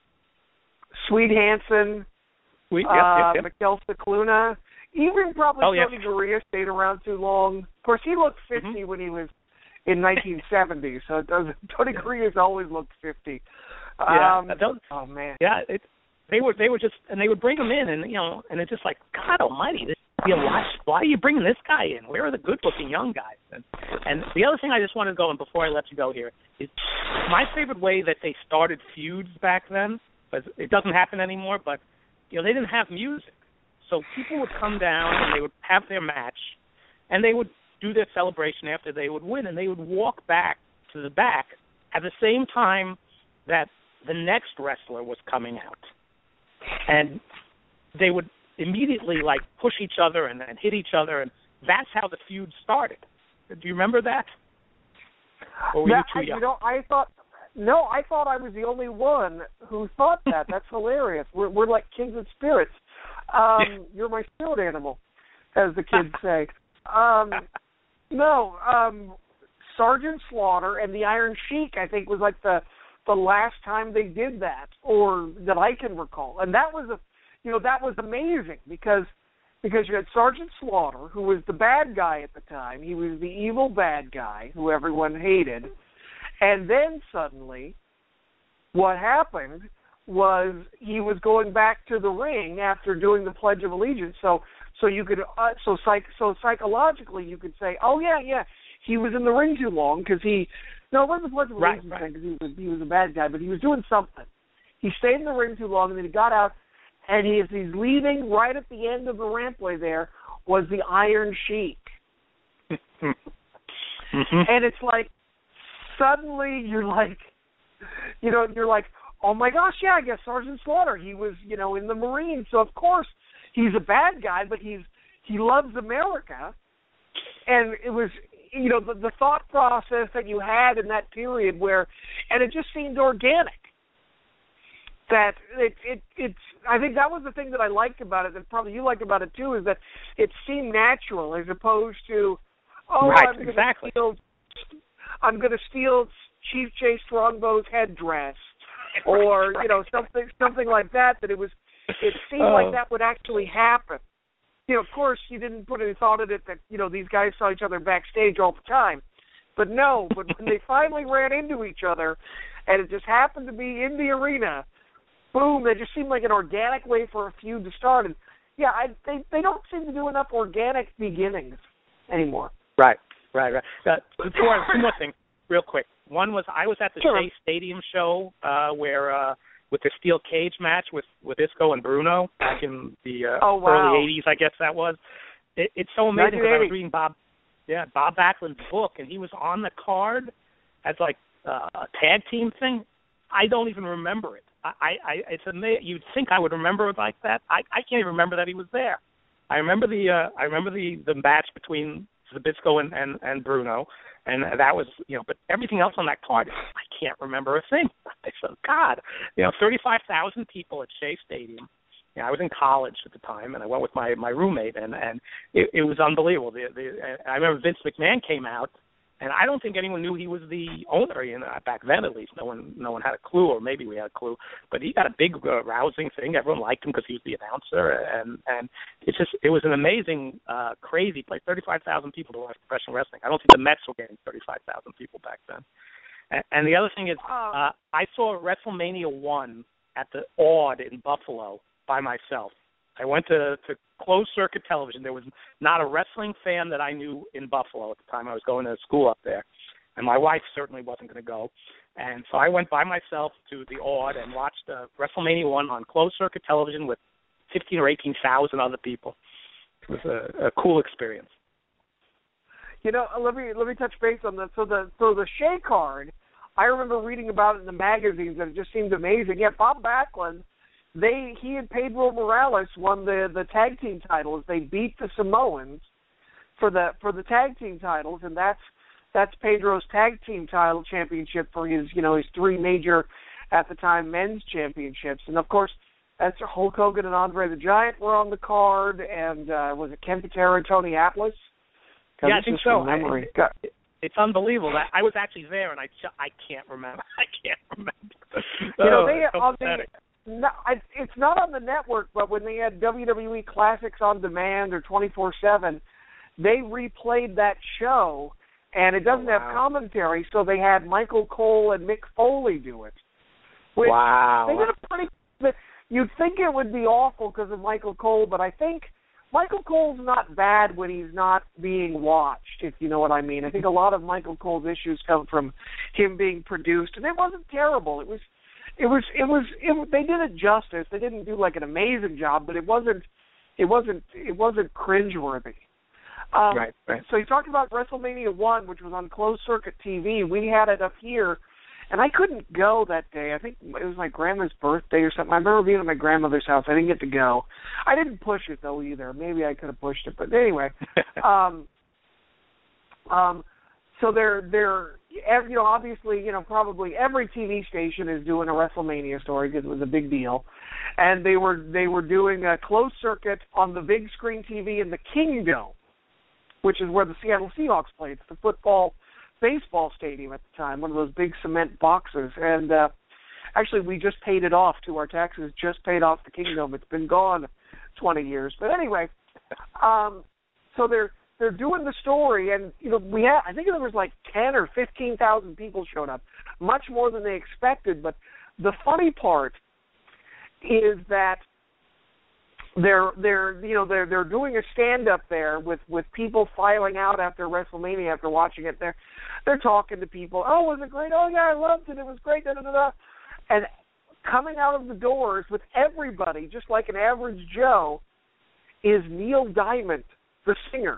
Sweet Hansen, we, yep, uh, yep, yep. Miguel Cicluna, even probably oh, Tony yeah. Gurria stayed around too long. Of course, he looked fifty mm-hmm. when he was in nineteen seventy, so it doesn't. Tony Gurria's always looked fifty. Yeah, um, those, oh man. Yeah, it, they were they were just and they would bring him in, and you know, and it's just like, God Almighty, this, you know, why why are you bringing this guy in? Where are the good looking young guys? And, and the other thing I just want to go, and before I let you go here, is my favorite way that they started feuds back then. But it doesn't happen anymore. But you know, they didn't have music, so people would come down and they would have their match, and they would do their celebration after they would win, and they would walk back to the back at the same time that the next wrestler was coming out. And they would immediately, like, push each other and, and hit each other, and that's how the feud started. Do you remember that? Or were that, you too I, young? You know, I thought, no, I thought I was the only one who thought that. That's hilarious. We're, we're like kindred spirits. Um, you're my spirit animal, as the kids say. Um, no, um, Sergeant Slaughter and the Iron Sheik, I think, was like the the last time they did that, or that I can recall. And that was a, you know, that was amazing because because you had Sergeant Slaughter, who was the bad guy at the time. He was the evil bad guy who everyone hated. And then suddenly, what happened was he was going back to the ring after doing the Pledge of Allegiance. So, so you could, uh, so psych, so psychologically, you could say, oh yeah, yeah, he was in the ring too long because he, no, it wasn't the Pledge of Allegiance right, right. because he was he was a bad guy, but he was doing something. He stayed in the ring too long, and then he got out, and he, as he's leaving, right at the end of the rampway there was the Iron Sheik. mm-hmm. And it's like, suddenly you're like, you know, you're like, oh my gosh, yeah, I guess Sergeant Slaughter, he was, you know, in the Marines, so of course he's a bad guy, but he's he loves America. And it was, you know, the, the thought process that you had in that period where, and it just seemed organic. That it, it, it's, I think that was the thing that I liked about it, that probably you liked about it too, is that it seemed natural as opposed to, oh, right, I'm going to exactly. steal, I'm going to steal Chief Jay Strongbow's headdress, or you know something something like that. That it was, it seemed oh. like that would actually happen. You know, of course, you didn't put any thought in it that you know these guys saw each other backstage all the time, but no. But when they finally ran into each other, and it just happened to be in the arena, boom! It just seemed like an organic way for a feud to start. And yeah, I, they they don't seem to do enough organic beginnings anymore. Right, right, right. Uh, two, more, two more things, real quick. One was I was at the sure. Shea Stadium show uh, where uh, with the steel cage match with, with Isco and Bruno back in the uh, oh, wow. early eighties, I guess that was. It, it's so amazing because I was reading Bob, yeah, Bob Backlund's book, and he was on the card as like uh, a tag team thing. I don't even remember it. I, I it's amazing. You'd think I would remember it like that. I, I can't even remember that he was there. I remember the uh, I remember the, the match between Zbyszko and, and, and Bruno, and that was, you know, but everything else on that card, I can't remember a thing. I said, God, you know, thirty-five thousand people at Shea Stadium. You know, I was in college at the time, and I went with my, my roommate, and, and it, it was unbelievable. The, the, I remember Vince McMahon came out, and I don't think anyone knew he was the owner. You know, back then, at least, no one no one had a clue, or maybe we had a clue. But he got a big, uh, rousing thing. Everyone liked him because he was the announcer, and and it's just it was an amazing, uh, crazy place. Thirty-five thousand people to watch professional wrestling. I don't think the Mets were getting thirty-five thousand people back then. And, and the other thing is, uh, I saw WrestleMania one at the Aud in Buffalo by myself. I went to, to closed circuit television. There was not a wrestling fan that I knew in Buffalo at the time. I was going to school up there, and my wife certainly wasn't going to go. And so I went by myself to the Aud and watched uh, WrestleMania one on closed circuit television with fifteen or eighteen thousand other people. It was a, a cool experience. You know, let me let me touch base on that. So the so the Shea card, I remember reading about it in the magazines, and it just seemed amazing. Yeah, Bob Backlund. They he and Pedro Morales won the, the tag team titles. They beat the Samoans for the for the tag team titles, and that's that's Pedro's tag team title championship for his you know his three major at the time men's championships. And of course, that's Hulk Hogan and Andre the Giant were on the card, and uh, was it Ken Patera and Tony Atlas? Yeah, I think so. Memory. I, it, it's unbelievable. I, I was actually there, and I I can't remember. I can't remember. You know, oh, they so on the. pathetic. No, I, it's not on the network, but when they had W W E Classics on Demand or twenty-four seven, they replayed that show, and it doesn't oh, wow. have commentary, so they had Michael Cole and Mick Foley do it. Which wow. They did a pretty. You'd think it would be awful because of Michael Cole, but I think Michael Cole's not bad when he's not being watched, if you know what I mean. I think a lot of Michael Cole's issues come from him being produced, and it wasn't terrible. It was. It was, it was, it, they did it justice. They didn't do like an amazing job, but it wasn't, it wasn't, it wasn't cringeworthy. Um, right, right. So you talked about WrestleMania one, which was on closed circuit T V. We had it up here, and I couldn't go that day. I think it was my grandma's birthday or something. I remember being at my grandmother's house. I didn't get to go. I didn't push it though either. Maybe I could have pushed it, but anyway. um, um, so they're they're. You know, obviously, you know, probably every T V station is doing a WrestleMania story because it was a big deal, and they were they were doing a closed circuit on the big screen T V in the Kingdome, which is where the Seattle Seahawks played. It's the football, baseball stadium at the time, one of those big cement boxes. And uh, actually, we just paid it off to our taxes. Just paid off the Kingdome. It's been gone twenty years, but anyway, um, so they're they're doing the story, and you know we had I think there was like ten or fifteen thousand people showed up, much more than they expected. But the funny part is that they're they're you know they're they're doing a stand up there with, with people filing out after WrestleMania after watching it. They're they're talking to people. Oh, was it great? Oh yeah, I loved it. It was great. Da, da, da, da. And coming out of the doors with everybody, just like an average Joe, is Neil Diamond, the singer.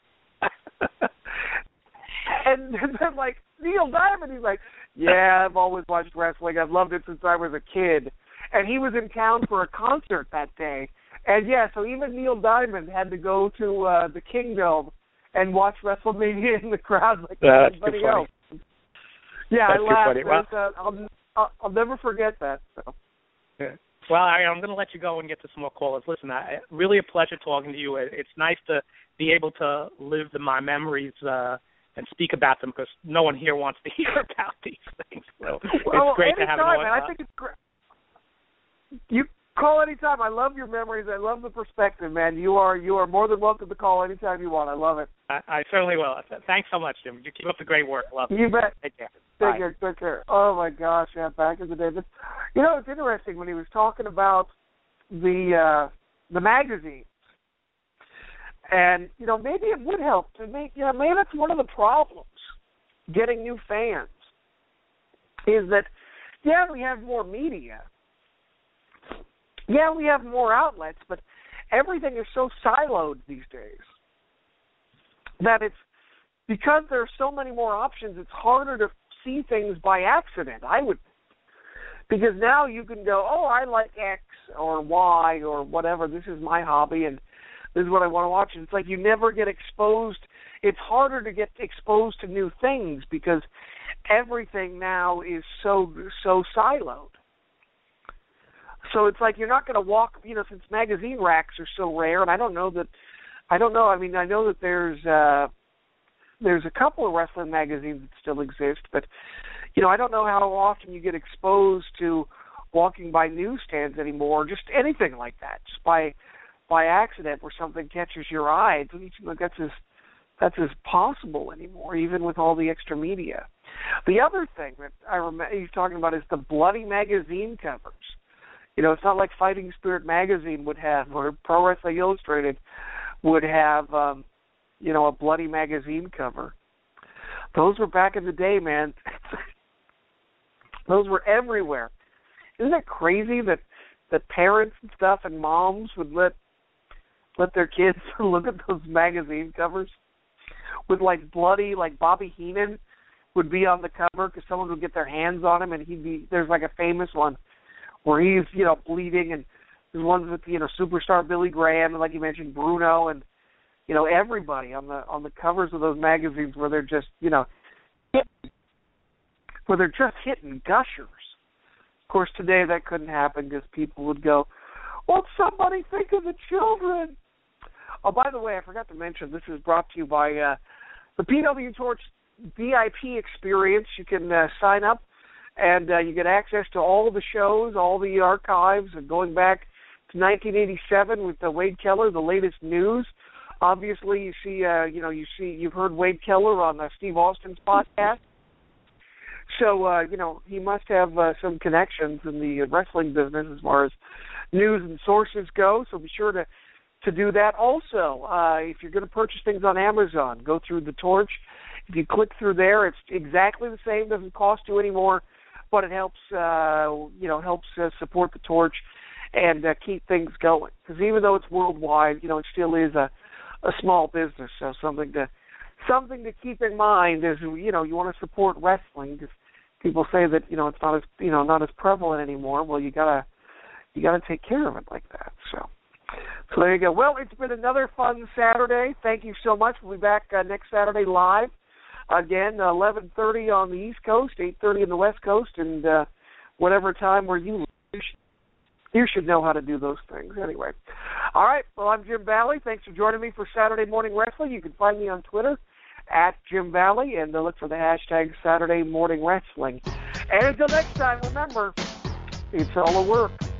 And they're like, Neil Diamond, he's like, yeah, I've always watched wrestling. I've loved it since I was a kid. And he was in town for a concert that day. And yeah, so even Neil Diamond had to go to uh, the Kingdom and watch WrestleMania in the crowd like That's everybody too funny. else. Yeah, That's I laughed. too funny. Uh, I'll, I'll, I'll never forget that. So. Yeah. Well, I, I'm going to let you go and get to some more callers. Listen, I, really a pleasure talking to you. It, it's nice to be able to live the, my memories uh, and speak about them because no one here wants to hear about these things. So well, it's great to have anytime, an man. I think it's great. You call anytime. I love your memories. I love the perspective, man. You are you are more than welcome to call anytime you want. I love it. I, I certainly will. Thanks so much, Jim. You keep up the great work. Love it. You bet. Take care. Take care. Take care. Oh my gosh, yeah. Back in the day, but, you know, it's interesting when he was talking about the uh, the magazines, and you know maybe it would help to make. You know, maybe that's one of the problems getting new fans is that yeah we have more media. Yeah, we have more outlets, but everything is so siloed these days that it's because there are so many more options, it's harder to see things by accident, I would because now you can go, oh, I like X or Y or whatever, this is my hobby and this is what I want to watch. And it's like you never get exposed. It's harder to get exposed to new things because everything now is so so siloed. So it's like you're not going to walk, you know, since magazine racks are so rare, and I don't know that, I don't know, I mean, I know that there's uh, there's a couple of wrestling magazines that still exist, but, you know, I don't know how often you get exposed to walking by newsstands anymore, or just anything like that, just by by accident where something catches your eye. It doesn't seem like that's as, that's as possible anymore, even with all the extra media. The other thing that I remember he's talking about is the bloody magazine covers. You know, it's not like Fighting Spirit magazine would have, or Pro Wrestling Illustrated would have, um, you know, a bloody magazine cover. Those were back in the day, man. Those were everywhere. Isn't it crazy that, that parents and stuff and moms would let let their kids look at those magazine covers with, like, bloody, like Bobby Heenan would be on the cover because someone would get their hands on him and he'd be, there's like a famous one where he's, you know, bleeding, and there's ones with, you know, superstar Billy Graham, and like you mentioned, Bruno, and, you know, everybody on the on the covers of those magazines where they're just, you know, hit, where they're just hitting gushers. Of course, today that couldn't happen because people would go, won't somebody think of the children? Oh, by the way, I forgot to mention, this is brought to you by uh, the P W Torch V I P experience. You can uh, sign up. And uh, you get access to all the shows, all the archives, and going back to nineteen eighty-seven with uh, Wade Keller, the latest news. Obviously, you see, uh, you know, you see, you've heard Wade Keller on uh, Steve Austin's podcast. So, uh, you know, he must have uh, some connections in the wrestling business as far as news and sources go. So be sure to to do that. Also, uh, if you're going to purchase things on Amazon, go through the Torch. If you click through there, it's exactly the same. Doesn't cost you any more. But it helps, uh, you know, helps uh, support the Torch and uh, keep things going. Because even though it's worldwide, you know, it still is a, a small business. So something to something to keep in mind is, you know, you want to support wrestling. Because people say that, you know, it's not as, you know, not as prevalent anymore. Well, you gotta you gotta take care of it like that. So, so there you go. Well, it's been another fun Saturday. Thank you so much. We'll be back uh, next Saturday live. Again, eleven thirty on the East Coast, eight thirty on the West Coast, and uh, whatever time where you live, you should know how to do those things. Anyway, all right, well, I'm Jim Valley. Thanks for joining me for Saturday Morning Wrestling. You can find me on Twitter at Jim Valley, and look for the hashtag Saturday Morning Wrestling. And until next time, remember, it's all a work.